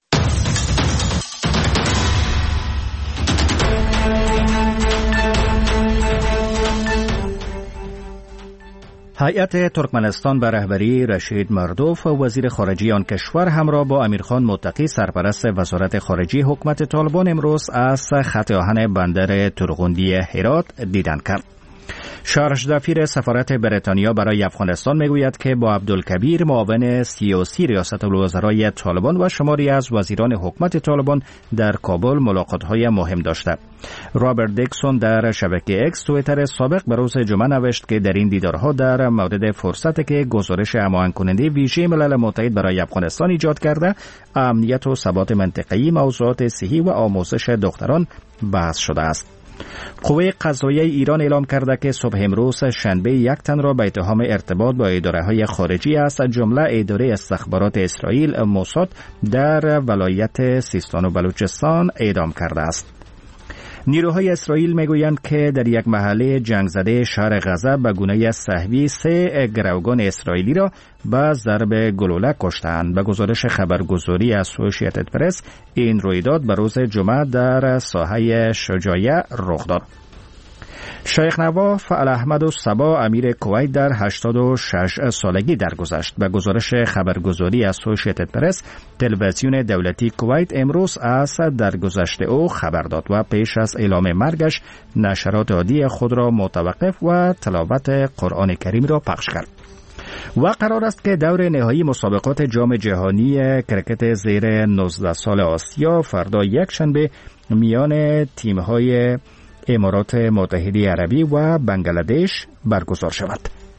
هیئت ترکمنستان به رهبری رشید مردوف وزیر خارجه آن کشور همراه با امیرخان متقی سرپرست وزارت خارجه حکومت طالبان امروز از خط آهن بندر ترغوندی هرات دیدن کرد. شارژ دفیر سفارت بریتانیا برای افغانستان میگوید که با عبدالکبیر معاون سیاسی ریاست الوزرای طالبان و شماری از وزیران حکومت طالبان در کابل ملاقات‌های مهم داشته. رابرت دیکسون در شبکه اکس توییتر سابق به روز جمعه نوشت که در این دیدارها در مورد فرصتی که گزارش هماهنگ کننده ویژه ملل متحد برای افغانستان ایجاد کرده، امنیت و ثبات منطقه‌ای، موضوعات صحی و آموزش دختران بحث شده است. قوه قضاییه ایران اعلام کرده که صبح امروز شنبه یک تن را به اتهام ارتباط با اداره‌های خارجی است، جمله اداره استخبارات اسرائیل موساد در ولایت سیستان و بلوچستان اعدام کرده است. نیروهای اسرائیل میگویند که در یک محله جنگ زده شهر غزه به گونه سهوی سه گروگان اسرائیلی را با ضرب گلوله کشتند. به گزارش خبرگزاری اسوسییتد پرس این رویداد به روز جمعه در ساحه شجاعیه رخ داد. شیخ نواف الاحمد الصبا امیر کویت در هشتاد و شش سالگی درگذشت. به گزارش خبرگزاری اسوسییتد پرس تلویزیون دولتی کویت امروز از درگذشت او خبر داد و پیش از اعلام مرگش نشرات عادی خود را متوقف و تلاوت قرآن کریم را پخش کرد. و قرار است که دور نهایی مسابقات جام جهانی کرکت زیر نوزده سال آسیا فردا یک شنبه میان تیم‌های امارات متحده عربی و بنگلادش برگزار شود.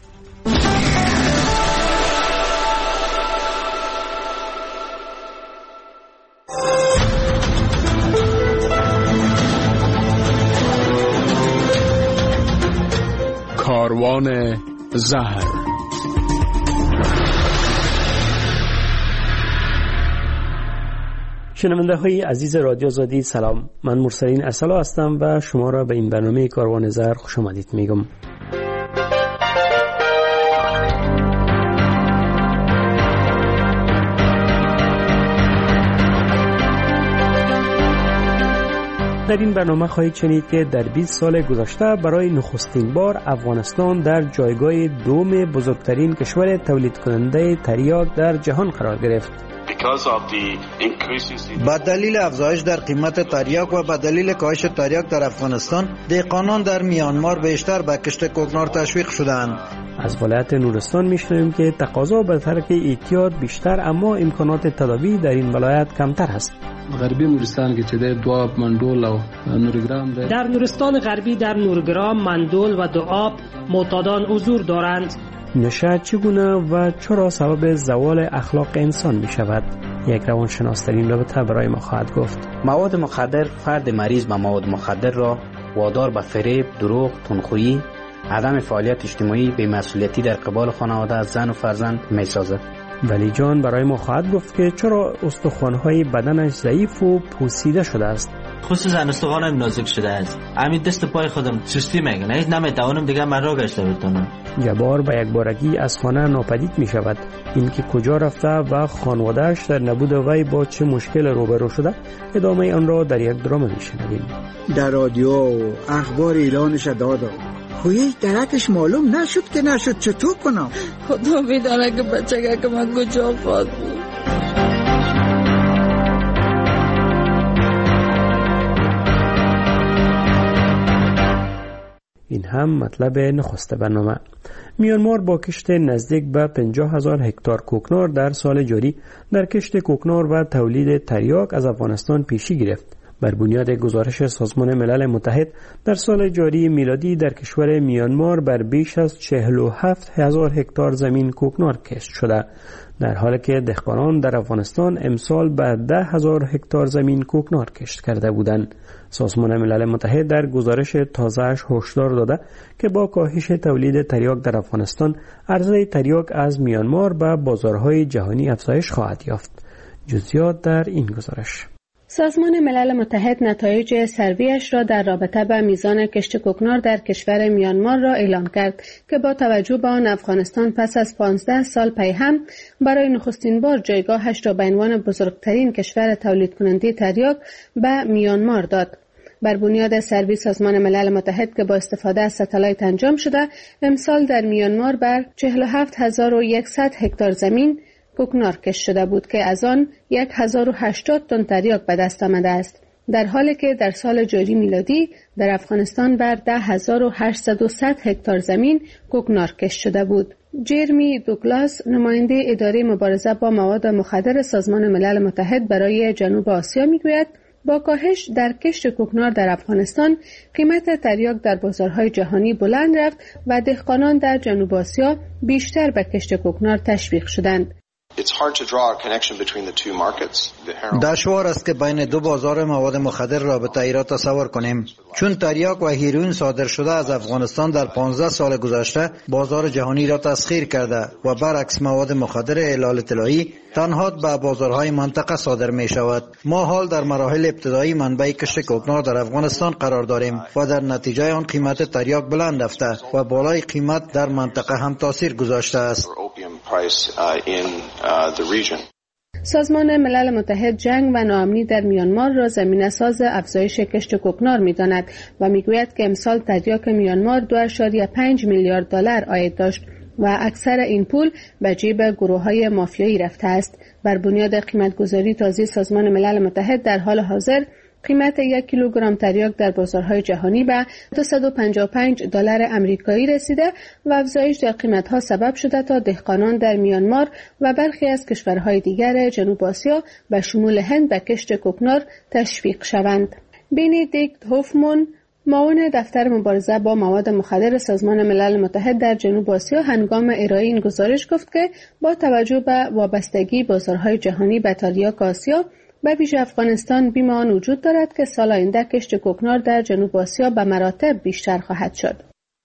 کاروان زهر. شنونده های عزیز رادیو آزادی سلام، من مرسلین ارسلا هستم و شما را به این برنامه کاروان زهر خوش آمدید میگم. در این برنامه خواهید شنید که در بیست سال گذشته برای نخستین بار افغانستان در جایگاه دوم بزرگترین کشور تولید کننده تریاک در جهان قرار گرفت. با دلیل افزایش در قیمت تریاک و با دلیل کاهش تریاک در افغانستان، دهقانان در میانمار بیشتر به کشت کوکنار تشویق شدند. از ولایت نورستان میشنویم که تقاضا به ترک اعتیاد بیشتر اما امکانات تداوی در این ولایت کمتر است. غربی نورستان کې چې د دواب مندول او نورګرام ده. در نورستان غربی در نورګرام مندول و دواب معتادان حضور دارند. نشه چگونه و چرا سبب زوال اخلاق انسان می شود؟ یک روانشناس در این رابطه برای ما خواهد گفت. مواد مخدر فرد مریض به مواد مخدر را وادار به فریب، دروغ، تنخویی، عدم فعالیت اجتماعی، بی‌مسئولیتی در قبال خانواده، زن و فرزند می سازد. ولی جان برای ما خواهد گفت که چرا استخوان‌های بدنش ضعیف و پوسیده شده است. خصوصا استخوانم نازک شده است. همین دست پای خودم سستی میگن، هیچ نمیتوانم دیگه من را گشته بتونم. جبار به یک بارگی از خانه ناپدید می شود. این که کجا رفته و خانواده‌اش در نبود وی با چه مشکل روبرو شده، ادامه آن را در یک درام میشنویم. در رادیو و اخبار اعلانش دادم، خویش درکش معلوم نشد که نشد، چطور کنم؟ خدا میدانه که بچه که من کجا خواهد بود. این هم مطلب نخست برنامه. میانمار با کشت نزدیک به پنجاه هزار هکتار کوکنار در سال جاری در کشت کوکنار و تولید تریاک از افغانستان پیشی گرفت. بر بنیاد گزارش سازمان ملل متحد در سال جاری میلادی در کشور میانمار بر بیش از چهل و هفت هزار هکتار زمین کوکنار کشت شده، در حالی که دهقانان در افغانستان امسال بر ده هزار هکتار زمین کوکنار کشت کرده بودند. سازمان ملل متحد در گزارش تازه‌اش هشدار داده که با کاهش تولید تریاک در افغانستان عرضه تریاک از میانمار به بازارهای جهانی افزایش خواهد یافت. جزئیات در این گزارش. سازمان ملل متحد نتایج سرویش را در رابطه با میزان کشت کوکنار در کشور میانمار را اعلام کرد که با توجه به آن افغانستان پس از پانزده سال پی هم برای نخستین بار جایگاهش را به عنوان بزرگترین کشور تولید کننده تریاک به میانمار داد. بر بنیاد سروی سازمان ملل متحد که با استفاده از ستلایت انجام شده، امسال در میانمار بر چهل و هفت هزار و صد هکتار زمین کوکنار کشت شده بود که از آن هزار و هشتاد تن تریاک به دست آمده است، در حالی که در سال جاری میلادی در افغانستان بر ده هزار و هشتصد و صد هکتار زمین کوکنار کشت شده بود. جرمی دوگلاس، نماینده اداره مبارزه با مواد مخدر سازمان ملل متحد برای جنوب آسیا میگوید با کاهش در کشت کوکنار در افغانستان، قیمت تریاک در بازارهای جهانی بلند رفت و دهقانان در جنوب آسیا بیشتر به کشت کوکنار تشویق شدند. دشوار است که بین دو بازار مواد مخدر رابطه ای را تصور کنیم، چون تریاک و هیروئین صادر شده از افغانستان در پانزده سال گذشته بازار جهانی را تسخیر کرده و برعکس مواد مخدر اعلال طلایی تنها به بازارهای منطقه صادر می شود. ما حال در مراحل ابتدایی منبع کشت کوکنار در افغانستان قرار داریم و در نتیجه آن قیمت تریاک بلند رفته و بالای قیمت در منطقه هم تاثیر گذاشته است. سازمان ملل متحد جنگ و ناامنی در میانمار را زمینه ساز افزایش کشت کوکنار می‌داند و میگوید که امسال تریاک میانمار دو ممیز پنج میلیارد دلار عاید داشت و اکثر این پول به جیب گروه‌های مافیایی رفته است. بر بنیاد قیمت‌گذاری تازه سازمان ملل متحد در حال حاضر قیمت یک کیلوگرم تریاک در بازارهای جهانی به دویست و پنجاه و پنج دلار آمریکایی رسیده و افزایش در قیمت‌ها سبب شده تا دهقانان در میانمار و برخی از کشورهای دیگر جنوب آسیا به شمول هند به کشت کوکنار تشویق شوند. بندیکت هوفمان، معاون دفتر مبارزه با مواد مخدر سازمان ملل متحد در جنوب آسیا، هنگام ارائه این گزارش گفت که با توجه به وابستگی بازارهای جهانی به تریاک آسیا به ویژه افغانستان، بیم آن وجود دارد که سال آینده کشت کوکنار در جنوب آسیا به مراتب بیشتر خواهد شد.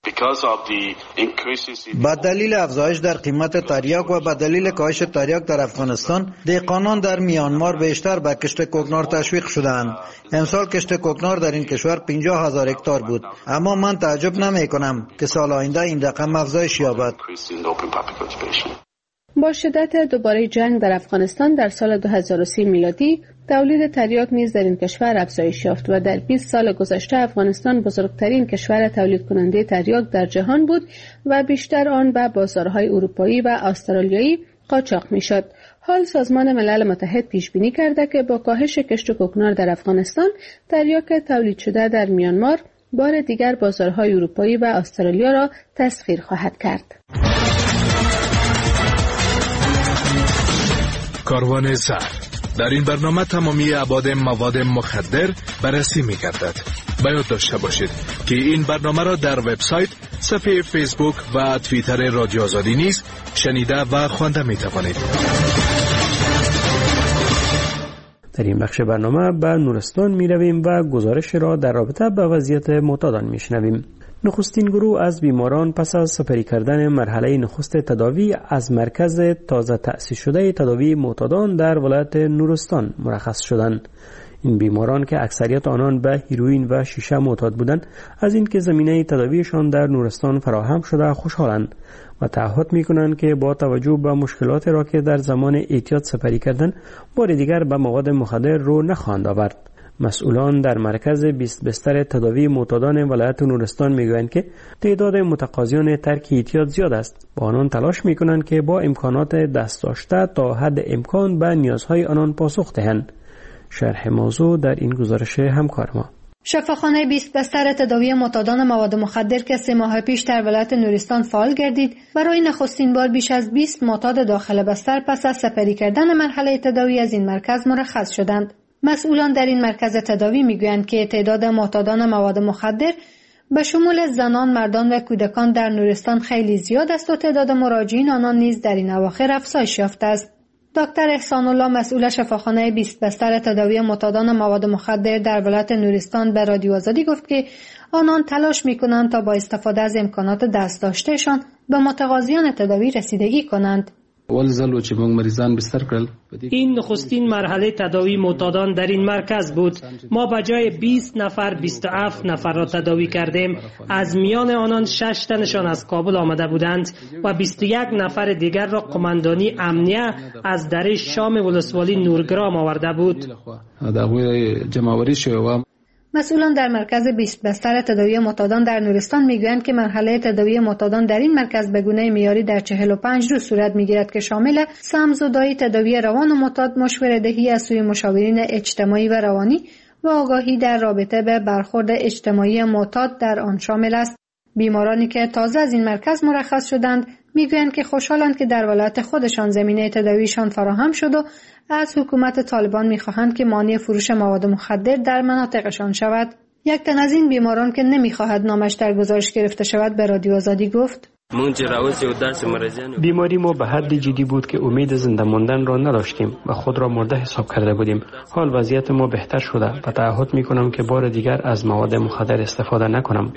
با دلیل افزایش در قیمت تریاک و با دلیل کاهش تریاک در افغانستان، دهقانان در میانمار بیشتر به کشت کوکنار تشویق شدند. امسال کشت کوکنار در این کشور پنجاه هزار هکتار بود، اما من تعجب نمی کنم که سال آینده این رقم افزایش یابد. با شدت دوباره جنگ در افغانستان در سال دو هزار و سه میلادی، تولید تریاک نیز در این کشور افزایش یافت و در بیست سال گذشته افغانستان بزرگترین کشور تولید کننده تریاک در جهان بود و بیشتر آن به بازارهای اروپایی و استرالیایی قاچاق میشد. حال سازمان ملل متحد پیش بینی کرده که با کاهش کشت کوکنار در افغانستان، تریاک تولید شده در میانمار بار دیگر بازارهای اروپایی و استرالیا را تسخیر خواهد کرد. کاروان زر. در این برنامه تمامی ابعاد مواد مخدر بررسی می گردد. باید داشته باشید که این برنامه را در وبسایت، صفحه فیسبوک و توییتر رادیو آزادی نیز شنیده و خوانده می توانید. در این بخش برنامه به نورستان می رویم و گزارش را در رابطه با وضعیت معتادان می شنویم. نخستین گروه از بیماران پس از سپری کردن مرحله نخست تداوی از مرکز تازه تأسیس شده تداوی معتادان در ولایت نورستان مرخص شدند. این بیماران که اکثریت آنان به هیروئین و شیشه معتاد بودند از اینکه زمینه تداویشان در نورستان فراهم شده خوشحالند و تعهد میکنند که با توجه به مشکلات را که در زمان اعتیاد سپری کردند بار دیگر به مواد مخدر رو نخواهند آورد. مسئولان در مرکز بیست بستر تداوی معتادان ولایت نورستان میگویند که تعداد متقاضیان ترک اعتیاد زیاد است. با آنان تلاش میکنند که با امکانات دست داشته تا حد امکان به نیازهای آنان پاسخ دهند. شرح موضوع در این گزارش همکار ما. شفاخانه بیست بستر تداوی معتادان مواد مخدر که سه ماه پیش در ولایت نورستان فعال گردید برای نخستین بار بیش از بیست معتاد داخل بستر پس از سپری کردن مرحله تداوی از این مرکز مرخص شدند. مسئولان در این مرکز تداوی میگویند که تعداد معتادان مواد مخدر به شمول زنان، مردان و کودکان در نورستان خیلی زیاد است و تعداد مراجعین آنان نیز در این اواخر افزایش یافته است. دکتر احسان الله مسئول شفاخانه بیست بستر تداوی معتادان مواد مخدر در ولایت نورستان به رادیو آزادی گفت که آنان تلاش میکنند تا با استفاده از امکانات دست داشتهشان به متقاضیان تداوی رسیدگی کنند. این نخستین مرحله تداوی معتادان در این مرکز بود. ما به جای بیست نفر بیست و هفت نفر را تداوی کردیم. از میان آنان شش تنشان از کابل آمده بودند و بیست و یک نفر دیگر را قماندانی امنیه از دره شام ولسوالی نورگرام آورده بود. مسئولان در مرکز بیست بستر تداوی معتادان در نورستان میگویند که مرحله تداوی معتادان در این مرکز به گونه معیاری در چهل و پنج روز صورت میگیرد که شامل سمزدایی تداوی روان و معتاد، مشوره‌دهی از سوی مشاورین اجتماعی و روانی و آگاهی در رابطه به برخورد اجتماعی معتاد در آن شامل است. بیمارانی که تازه از این مرکز مرخص شدند میگویند که خوشحالند که در ولایت خودشان زمینه تداویشان فراهم شد و از حکومت طالبان میخواهند که مانع فروش مواد مخدر در مناطقشان شود. یک تن از این بیماران که نمیخواهد نامش در گزارش گرفته شود به رادیو آزادی گفت: بیماری ما به حد جدی بود که امید زنده ماندن را نداشتیم و خود را مرده حساب کرده بودیم. حال وضعیت ما بهتر شده و تعهد میکنم که بار دیگر از مواد مخدر استفاده نکنم.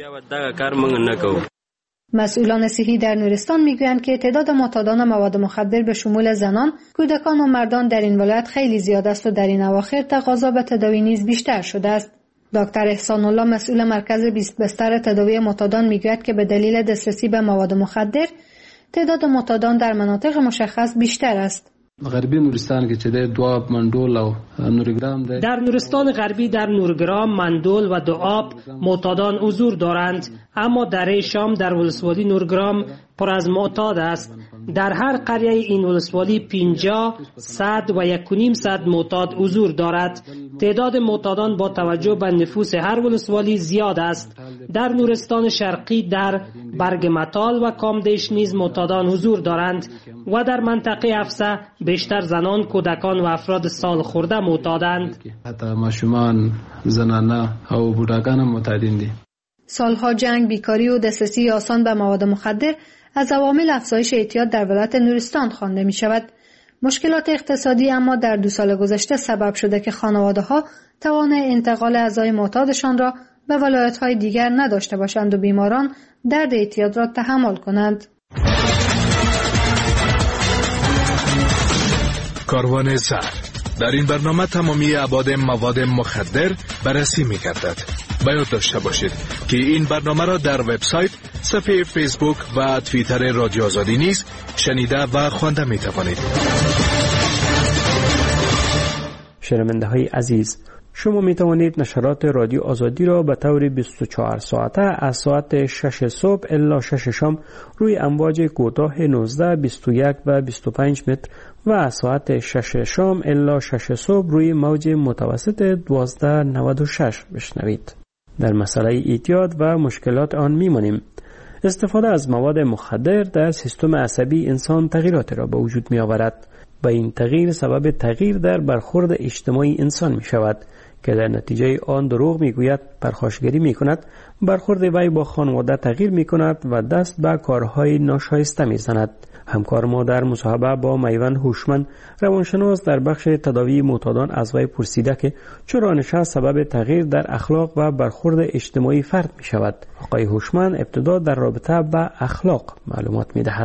مسئولان صحی در نورستان میگویند که تعداد معتادان مواد مخدر به شمول زنان، کودکان و مردان در این ولایت خیلی زیاد است و در این اواخر تقاضا به تداوی نیز بیشتر شده است. دکتر احسان الله مسئول مرکز بیست بستر تداوی معتادان میگوید که به دلیل دسترسی به مواد مخدر تعداد معتادان در مناطق مشخص بیشتر است. غربی نورستان که چه دواب، مندول و نورگرام ده. در نورستان غربی در نورگرام، مندول و دواب معتادان حضور دارند، اما در شام در ولسوالی نورگرام پر از معتاد است. در هر قریه این ولسوالی پنجاه، صد و یک و نیم صد معتاد حضور دارد. تعداد معتادان با توجه به نفوس هر ولسوالی زیاد است. در نورستان شرقی در برگ متال و کامدش نیز معتادان حضور دارند و در منطقه افسه بیشتر زنان، کودکان و افراد سال خورده معتادند. حتی ماشومان، زنانه و بوډاګان هم معتادین دي. سالها جنگ، بیکاری و دسترسی آسان به مواد مخدر از عوامل افزایش اعتیاد در ولایت نورستان خوانده می شود. مشکلات اقتصادی اما در دو سال گذشته سبب شده که خانواده ها توان انتقال اعضای معتادشان را به ولایت های دیگر نداشته باشند و بیماران درد اعتیاد را تحمل کنند. کاروان زر در این برنامه تمامی ابعاد مواد مخدر بررسی می گردد. باید داشته باشید که این برنامه را در وبسایت، صفحه فیسبوک و توییتر رادیو آزادی نیز شنیده و خوانده می توانید. شنونده های عزیز، شما می توانید نشرات رادیو آزادی را به طور بیست و چهار ساعته از ساعت شش صبح الی شش شام روی امواج کوتاه نوزده، بیست و یک و بیست و پنج متر و از ساعت شش شام الی شش صبح روی موج متوسط دوازده نود و شش بشنوید. در مسئله اعتیاد و مشکلات آن میمانیم. استفاده از مواد مخدر در سیستم عصبی انسان تغییرات را به وجود می آورد. با این تغییر سبب تغییر در برخورد اجتماعی انسان می شود که در نتیجه آن دروغ می گوید، پرخاشگری می کند، برخورد وی با خانواده تغییر می کند و دست به کارهای ناشایسته می زند. همکار ما در مصاحبه با میوند هوشمند روانشناس در بخش تداوی معتادان از وی پرسیده که چرا نشست سبب تغییر در اخلاق و برخورد اجتماعی فرد می شود. آقای هوشمند ابتدا در رابطه با اخلاق معلومات می دهد.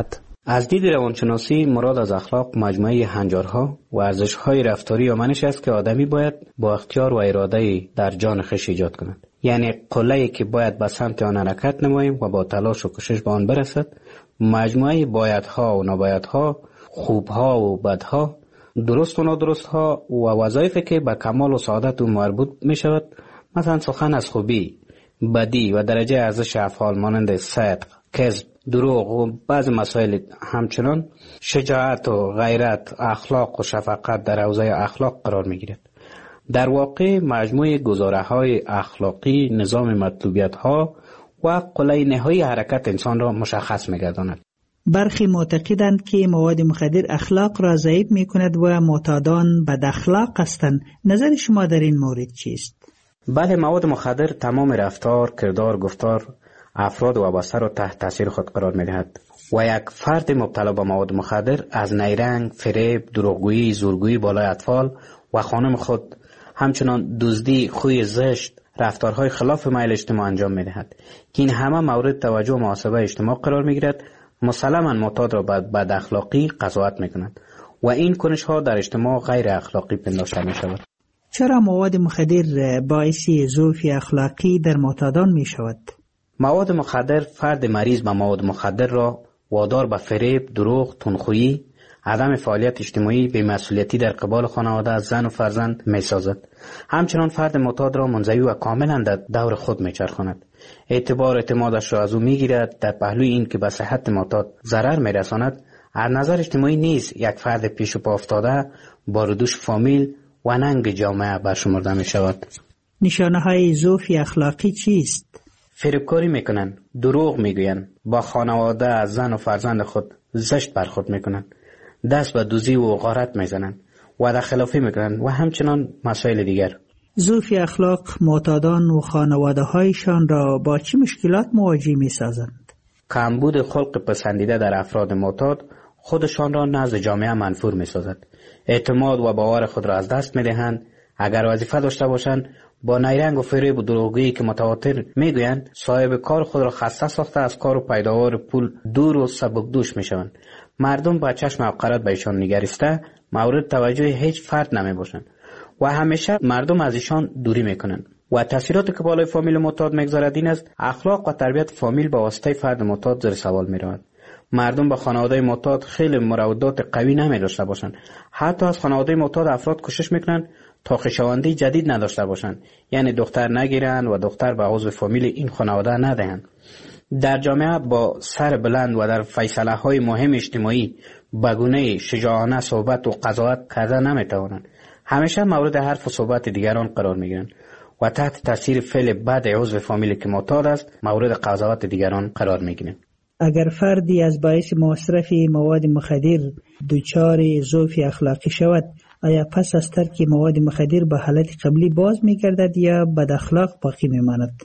از دید روانشناسی مراد از اخلاق مجموعه هنجارها و ارزش‌های رفتاری یا منش است که آدمی باید با اختیار و اراده در جان خویش ایجاد کند. یعنی قله‌ای که باید به سمت آن حرکت نماییم و با تلاش و کوشش به آن برسد. مجموعه بایدها و نبایدها، خوبها و بدها، درست و نادرستها و وظایفی که به کمال و سعادت او مربوط می شود، مثلا سخن از خوبی، بدی و درجه ارزش افعال مانند صدق، کذب، دروغ و بعض مسائل، همچنان شجاعت و غیرت، اخلاق و شفقت در حوزه اخلاق قرار می گیرد. در واقع مجموعه گزاره‌های اخلاقی نظام مطلوبیت‌ها و قله نهایی حرکت انسان را مشخص می گرداند. برخی معتقدند که مواد مخدر اخلاق را ضعیف می کند و معتادان بد اخلاق هستند. نظر شما در این مورد چیست؟ بله، مواد مخدر تمام رفتار، کردار، گفتار افراد وابسته را تحت تاثیر خود قرار می دهد و یک فرد مبتلا به مواد مخدر از نیرنگ، فریب، دروغگویی، زورگویی بالای اطفال و خانم خود، همچنان دزدی، خوی زشت، رفتارهای خلاف میل اجتماع انجام می دهد که این همه مورد توجه و محاسبه اجتماع قرار می گیرد. مسلماً معتاد را به بد اخلاقی قضاوت می کند و این کنش ها در اجتماع غیر اخلاقی پنداشته می شود. چرا مواد مخدر باعث ضعف اخلاقی در معتادان می شود؟ مواد مخدر فرد مریض به مواد مخدر را وادار به فریب، دروغ، تندخویی، عدم فعالیت اجتماعی، بی‌مسئولیتی در قبال خانواده، زن و فرزند می سازد. همچنان فرد معتاد را منزوی و کاملا در دور خود می چرخاند. اعتبار اعتمادش را از او می گیرد. در پهلوی این که به صحت معتاد ضرر می رساند، از نظر اجتماعی نیز یک فرد پیش و پا افتاده، باردوش فامیل و ننگ جامعه برشمرده می شود. نشانه های ضعف اخلاقی چیست؟ فریبکاری می کنند، دروغ می گویند، با خانواده، زن و فرزند خود زشت برخورد می کنند، دست به دزدی و غارت می زنند، وعده خلافی می کنند و همچنان مسائل دیگر. ضعف اخلاق معتادان و خانواده هایشان را با چه مشکلات مواجه می سازند؟ کمبود خلق پسندیده در افراد معتاد خودشان را نزد جامعه منفور می سازد. اعتماد و باور خود را از دست می دهند. اگر وظیفه داشته باشند، با نیرنگ و فریب و دروغگویی که متواتر می گویند، صاحب کار خود را خسته ساخته از کار و پیداوار پول دور و سبکدوش می شوند. مردم با چشم حقارت به ایشان نگریسته مورد توجه هیچ فرد نمی باشند و همیشه مردم از ایشان دوری می کنند. و تاثیراتی که بالای فامیل معتاد میگذارد این است: اخلاق و تربیت فامیل با واسطه فرد معتاد زیر سوال می رود. مردم با خانواده معتاد خیلی مراودات قوی نمی داشته باشند. حتی از خانواده معتاد افراد کوشش میکنند تا خویشاوندی جدید نداشته باشند، یعنی دختر نگیرند و دختر به عضو فامیل این خانواده ندهند. در جامعه با سر بلند و در فیصله های مهم اجتماعی به گونه شجاعانه صحبت و قضاوت کرده نمیتوانند. همیشه مورد حرف و صحبت دیگران قرار میگیرند و تحت تاثیر فعل بد عضو فامیل که معتاد است مورد قضاوت دیگران قرار میگیرند. اگر فردی از باعث مصرف مواد مخدر دچار ضعف اخلاقی شود، آیا پس از ترک مواد مخدر به حالت قبلی باز میگردد یا بد اخلاق باقی میماند؟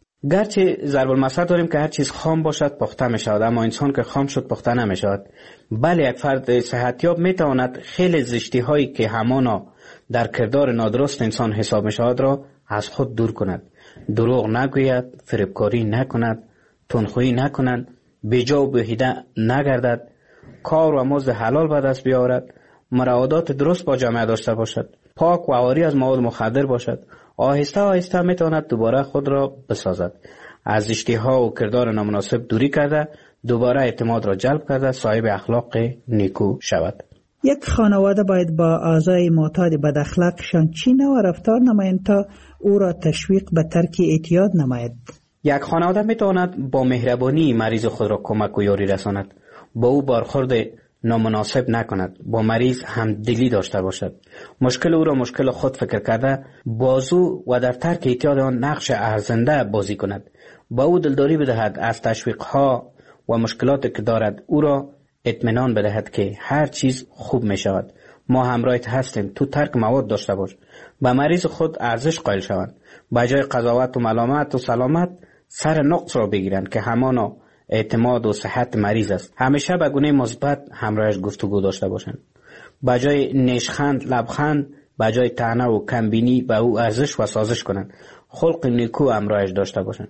گرچه ضرب المثل داریم که هر چیز خام باشد پخته می شود، اما انسان که خام شد پخته نمی شود. بله، یک فرد صحتیاب می تواند خیلی زشتی هایی که همانا در کردار نادرست انسان حساب می شود را از خود دور کند. دروغ نگوید، فریبکاری نکند، تندخویی نکند، بیجا و بیهوده نگردد، کار و مزد حلال به دست بیاورد، مراودات درست با جامعه داشته باشد، پاک و عاری از مواد مخدر باشد. آهسته آهسته میتواند دوباره خود را بسازد، از زشتی‌ها و کردار نامناسب دوری کرده دوباره اعتماد را جلب کرده صاحب اخلاق نیکو شود. یک خانواده باید با اعضای معتاد بد اخلاقشان چی نوع رفتار نمایند تا او را تشویق به ترک اعتیاد نماید؟ یک خانواده میتواند با مهربانی مریض خود را کمک و یاری رساند، با او برخورد نامناسب نکند، با مریض همدلی داشته باشد، مشکل او را مشکل خود فکر کرده بازو و در ترک اعتیاد آن نقش ارزنده بازی کند، با او دلداری بدهد، از تشویقها و مشکلاتی که دارد او را اطمینان بدهد که هر چیز خوب می شود، ما همراهت هستیم، تو ترک مواد داشته باش. به مریض خود ارزش قائل شوند، به جای قضاوت و ملامت و سلامت سر نقص را بگیرند که همانا اعتماد و صحت مریض است. همیشه به گونه مثبت همراهش گفتگو داشته باشند، به جای نیشخند لبخند، به جای طعنه و کمبینی به او ارزش و سازش کنند. خلق نیکو همراهش داشته باشند.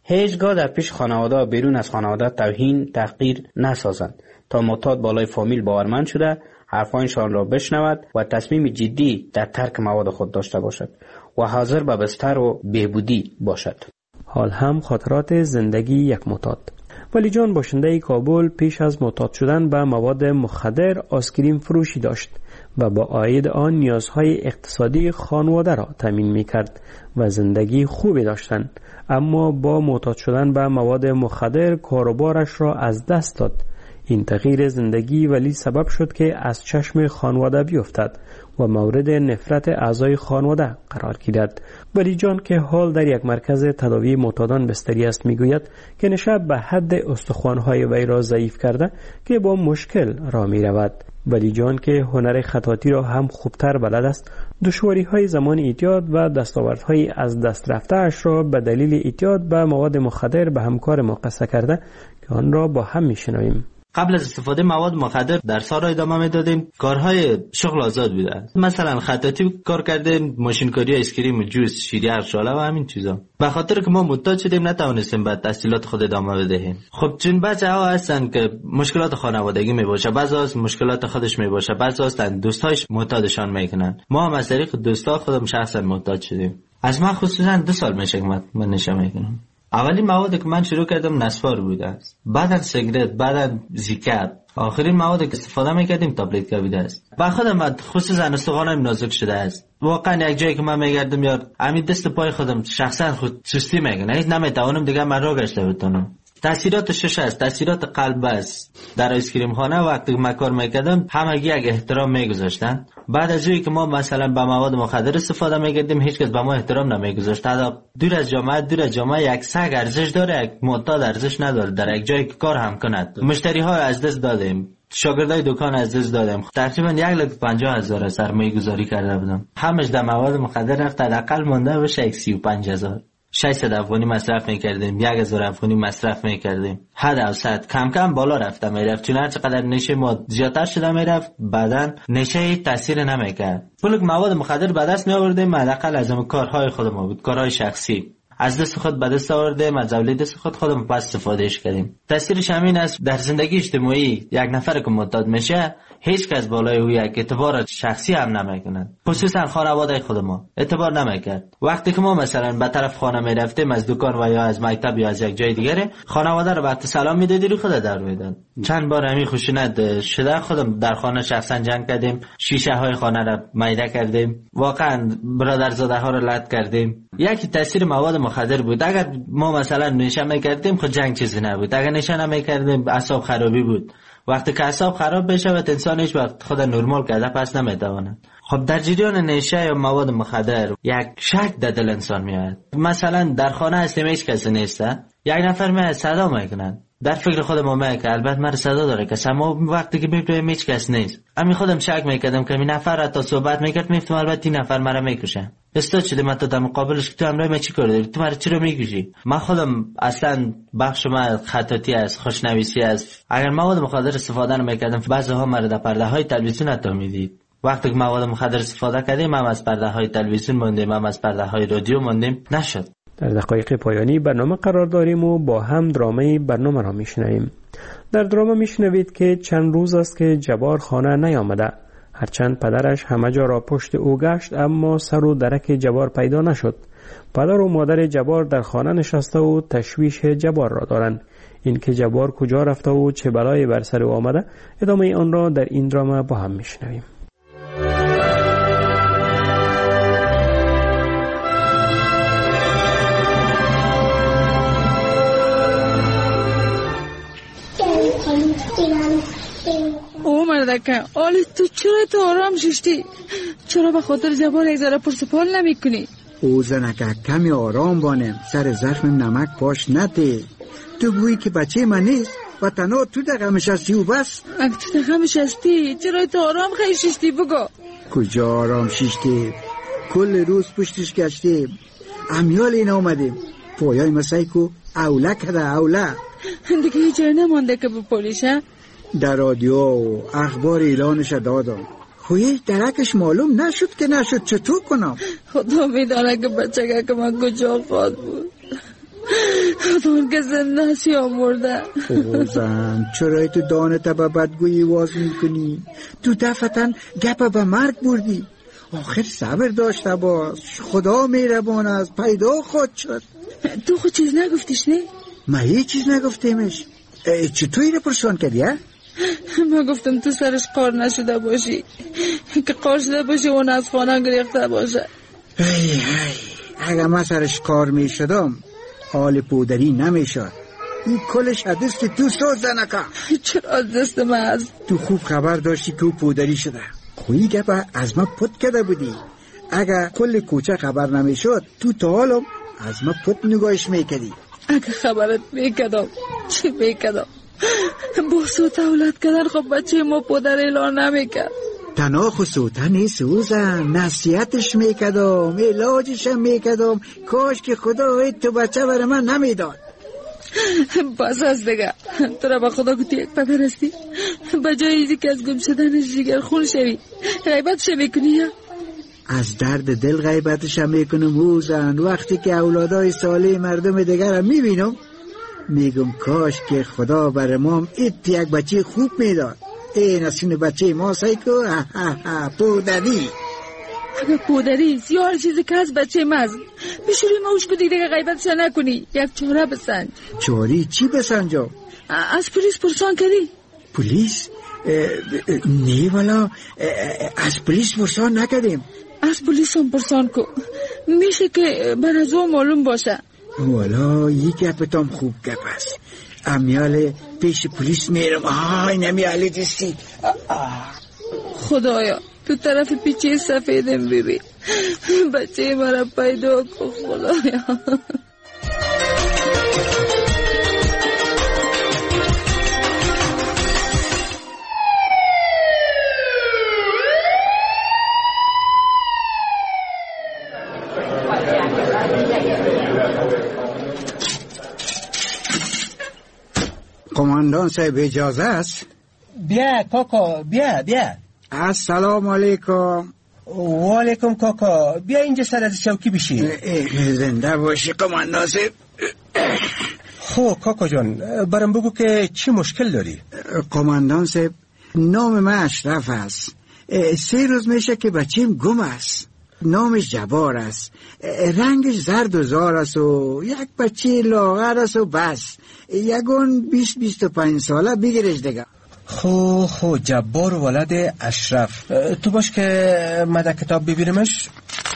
هیچگاه در پیش خانواده و بیرون از خانواده توهین تحقیر نسازند تا معتاد بالای فامیل باورمند شده حرفانشان را بشنود و تصمیم جدی در ترک مواد خود داشته باشد و حاضر به بستر و بهبودی باشد. حال هم خاطرات زندگی یک معتاد. ولی جان باشنده کابل پیش از معتاد شدن به مواد مخدر آیسکریم فروشی داشت و با عاید آن نیازهای اقتصادی خانواده را تامین می‌کرد و زندگی خوبی داشتند. اما با معتاد شدن به مواد مخدر کاروبارش را از دست داد. این تغییر زندگی ولی سبب شد که از چشم خانواده بیفتد و مورد نفرت اعضای خانواده قرار گیرد. ولی جان که حال در یک مرکز تداوی معتادان بستری است میگوید که نشب به حد استخوان‌های وی را ضعیف کرده که با مشکل را می رود. ولی جان که هنر خطاطی را هم خوبتر بلد است، دشواری‌های زمان اعتیاد و دستاوردهای از دست رفته‌اش را به دلیل اعتیاد به مواد مخدر به همکار ما قصه کرده که آن را با هم میشنویم. قبل از استفاده مواد مخدر در سال ادامه میدادیم، کارهای شغل آزاد بوده. مثلا خطاطی کار کردیم، ماشینکاری، آیسکریم، جوس، شیری، ارشاله و همین چیزا. به خاطر که ما معتاد شدیم نتوانستیم بعد تحصیلات خود ادامه بدهیم. خب چون بچه‌ها هستن که مشکلات خانوادگی میباشه، بعضی مشکلات خودش میباشه، بعضی هستن دوستاش معتادشان میکنن. ما هم از طریق دوستا خودم شخصا معتاد شدیم. از من خصوصا دو سال میشه که من نشه میکنم. اولی مواد که من شروع کردم نسوار بوده است، بعدن سیگرت، بعدن زیکر، آخرین مواد که استفاده میکردیم تابلت بوده است. با خودم خصوصا استخوانم نازک شده است. واقعا یک جایی که من میگردم یار همین دست پای خودم شخصا خود سستی میکنه، هیچ نمیتوانم دیگه من را گشته بتونم. تاثیرات شش است، تاثیرات قلب است. در آیسکریم خانه وقتی که من کار میکردم همگی یک احترام میگذاشتن. بعد از جایی که ما مثلا با مواد مخدر استفاده میکردیم هیچ کس به ما احترام نمیگذاشت. حتی دور از جامعه دور از جامعه یک سگ ارزش داره، یک معتاد ارزش نداره در یک جایی که کار هم کند. مشتری ها از دست دادیم، شاگردای دکان از دست دادیم. تقریبا یک لک پنجاه هزار سرمایه گذاری کرده بودم. همش در مواد مخدر رفت، حداقل مونده بشه یک سی و پنج هزار. ششصد افغانی مصرف میکردیم، یک هزار افغانی مصرف میکردیم. حد اوسط کم کم بالا رفته میرفت، چون هر چقدر نشه ما زیادتر شده میرفت بعدن نشه تاثیر نمیکرد. پولک مواد مخدر به دست میآوردیم، حداقل از اون کارهای خودمون بود، کارهای شخصی از دست خود به دست آوردیم، از اولید دست خود خودمون پس استفادهش کردیم. تاثیرش همین است در زندگی اجتماعی یک نفر که معتاد میشه هیچ کس بالای او یک اعتبار شخصی هم نمیکنه، خصوصا خانواده خود ما اعتبار نمیکرد. وقتی که ما مثلا به طرف خانه میرفتیم از دکان و یا از مکتب یا از یک جای دیگه، خانواده رو وقت سلام میدادی رو خود در میدن. چند بار همین خشونت شده، خودم در خانه شخصا جنگ کردیم، شیشه های خانه رو میده کردیم، واقعا برادرزاده ها رو لط کردیم. یکی تاثیر مواد مخدر بود. اگر ما مثلا نشه میکردیم خود جنگ چیزی نبود، اگر نشه نمیکردیم اعصاب خرابی بود. وقتی که اعصاب خراب بشه و انسان هیچ وقت خود نرمال کرده پس نمیتونه. خب در جریان نشه یا مواد مخدر یک شک در دل انسان میاد. مثلا در خانه هستیم هیچ کسی نیسته، یک نفر میاد صدا میکنن، در فکر خودم میگم که البته من صدا داره کسی، اما وقتی که میبینم هیچ کس نیست، امی خودم شک میکردم که این نفر تا صحبت میکرد میفتم البته این نفر مرا میکشه. استاد شده من تا در مقابلش که تو امروز من چی کردی، تو مرا چرا میکشی؟ من خودم اصلا بخش من خطاطی است، خوشنویسی است. اگر مواد مخدر استفاده نمیکردم بعضی ها مرا در پرده های تلویزیون حتی میدید. وقتی که مواد مخدر استفاده کردیم هم از پرده های تلویزیون موندیم، هم از پرده های رادیو موندیم، نشد. در دقایق پایانی برنامه قرار داریم و با هم درامه برنامه را میشنویم. در درامه میشنوید که چند روز است که جبار خانه نیامده. هرچند پدرش همه جا را پشت او گشت اما سر و درک جبار پیدا نشد. پدر و مادر جبار در خانه نشسته و تشویش جبار را دارند. این که جبار کجا رفته و چه بلایی بر سر او آمده، ادامه آن را در این درامه با هم میشنویم. او مردکه آلی تو چرا تو آرام ششتی؟ چرا به خاطر جبار یک ذره پرسپال نمی کنی؟ او زنکه کمی آرام بانم، سر زخم نمک پاش نده. تو گویی که بچه من نیست و تنها تو در غمش هستی و بس. اگه تو در غمش هستی چرا تو آرام خیلی ششتی بگو؟ کجا آرام ششتی؟ کل روز پشتش گشتیم، امیال این آمدیم، پایای مسایکو اوله کده اوله. دیگه هیچ جای نمانده که بپولیشه؟ در رادیو و اخبار اعلانش دادم، خویش درکش معلوم نشد که نشد، چطور کنم؟ خدا میدانه که بچه که من کجا خواهد بود. دون که زنده است یا مرده. زن چرا تو دانه تا به بدگویی واز میکنی؟ تو دفتن گپ به مرگ بردی. آخر صبر داشته باش، خدا مهربان است، پیدا خود شد. تو خود چیز نگفتیش نه؟ ما هیچ چیز نگفتیمش. چطور اینو پرسان کردی ها؟ من گفتم تو سرش قار نشده باشی، که قار شده باشی اون از خانه گریخته باشه. ای ای اگه من سرش کار میشدم حال پودری نمیشد. این کلش دست تو سوز زنکا. چرا دست من از؟ تو خوب خبر داشتی که او پودری شده. خویی گپا از ما پت کده بودی. اگه کل کوچه خبر نمیشد تو تا حالم از ما پت نگاهش میکدی. اگه خبرت میکدم چی میکدم؟ با سوت اولاد کدن خب بچه ما پودر اعلان نمیکد. تنها خصوصا نیست اوزن، نصیحتش میکدم، علاجشم میکدم. کاش که خدا تو بچه برای من نمیداد. بس از دیگه تو را با خدا گوتی یک پدر هستی، با جای ایزی که از گم شدن جگر خون شوی غیبتش میکنی یا؟ از درد دل غیبتش میکنم اوزن. وقتی که اولادای ساله مردم دیگر هم میبینم میگم کاش که خدا برای ما ایت یک بچه خوب میداد. این اصین بچه ما سایکو پودری. اگه پودری یا هر چیزی که از بچه ماست بشوری موش که دیگه غیبتش نکنی. یک چاره بسنج. چاری چی بسنجم؟ از پلیس پرسان کردی؟ پلیس؟ نه والا از پلیس پرسان نکردیم. از پلیس هم پرسان کو میشه که بر از او معلوم باشه. والا یک گپتام خوب گپ است. امیال پیش پلیس میرم. آه نمیالی دستی. خدایا تو طرف پیچه سفیدم ببین، بچه مرا پیدا کن خدایا. قماندان صاحب اجازه است؟ بیا کاکا بیا بیا. السلام علیکم. و علیکم کاکا، بیا اینجا سر از چوکی بشی. زنده باشی قماندان صاحب. خب کاکا جان برام بگو که چی مشکل داری؟ قماندان صاحب نام من اشرف است. سه روز میشه که بچیم گم است. نامش جبار است، رنگش زرد و زار است و یک بچه لاغر است و بس. یکون بیست بیست و پنج ساله بگیرش دیگه. خو خو جبار ولد اشرف. تو باش که مده کتاب ببینمش.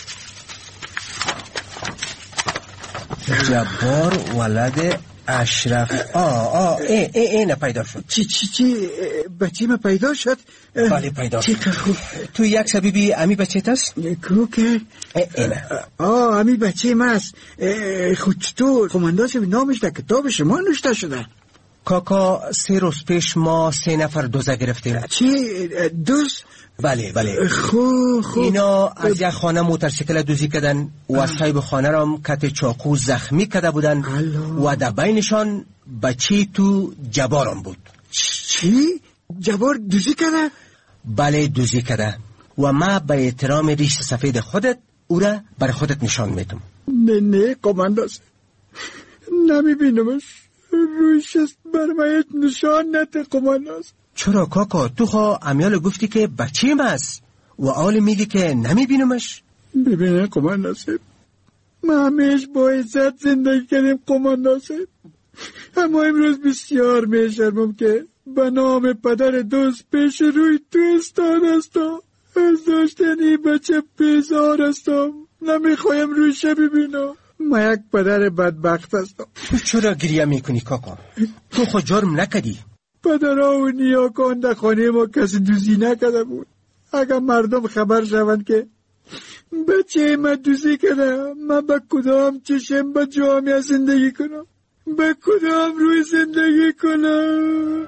جبار ولد اشرف. آه آه ای ای اینه پیدا شد. چی چی چی بچه ما پیدا شد؟ بله پیدا شد. تو یک سبیبی امی بچه تست؟ کو که؟ اینه. آه امی بچه ما است. خود چطور؟ قماندان صاحب نامش در کتاب شما نوشته شده. کاکا سه روز پیش ما سه نفر دوزه گرفتیم. چی؟ دوز؟ بله بله. خو خو اینا از یک خانه موترسیکل دوزی کردن و از صاحب خانه را کت چاقو زخمی کرده بودن و در بینشان بچه تو جبارم بود. چی؟ جبار دوزی کرده؟ بله دوزی کرده و ما به احترام ریش سفید خودت او را بر خودت نشان میدم. نه نه قماندان نمیبینمش. رویش است برمایت نشان نده قماندان. چرا کاکا تو خوا امیال گفتی که بچیم است و آل میگی که نمیبینمش؟ ببینه قماندان صاحب ما همیش با عزت زندگی کردیم قماندان صاحب، اما امروز بسیار میشرمم که به نام پدر دوست پیش روی تو استاد هستم. از داشتنی بچه بیزار هستم، نمیخوایم رویش ببینم. ما یک پدر بدبخت هستم. تو چرا گریه میکنی کاکا؟ تو خود جرم نکدی. پدرها و نیاکان در خانه ما کسی دوزی نکده بود. اگر مردم خبر شوند که بچه ما دوزی کنه، من با کدام چشم با جامعه زندگی کنم؟ با کدام روی زندگی کنم؟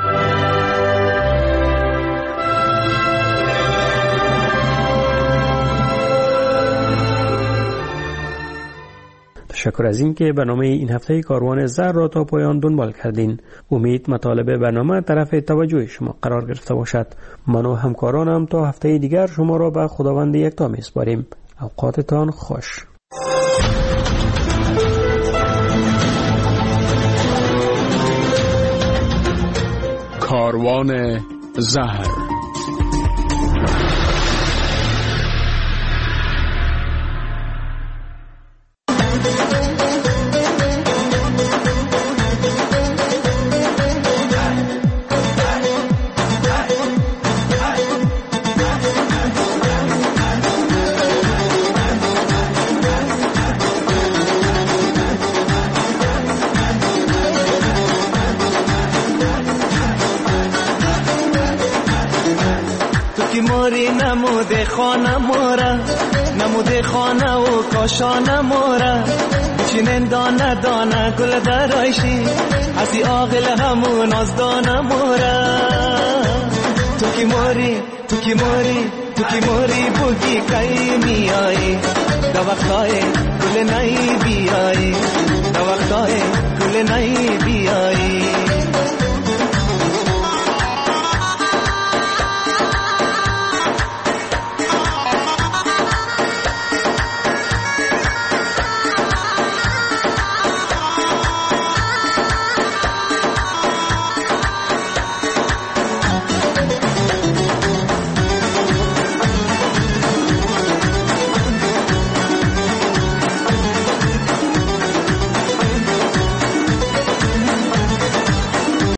تشکر از این که برنامه این هفته کاروان زر را تا پایان دنبال کردین. امید مطالب برنامه طرف توجه شما قرار گرفته باشد. من و همکارانم تا هفته دیگر شما را به خداوند یکتا میسپاریم. اوقاتتان خوش. کاروان زهر. نموده خانه مورا نموده خانه و کاشانه مورا چینن دانه دانه گل درایشی هستی آقل همون از دانه مورا تو کی موری تو کی موری تو کی موری بوگی کئی میایی دا وقتای گل نئی بیایی دا وقتای گل نئی بیایی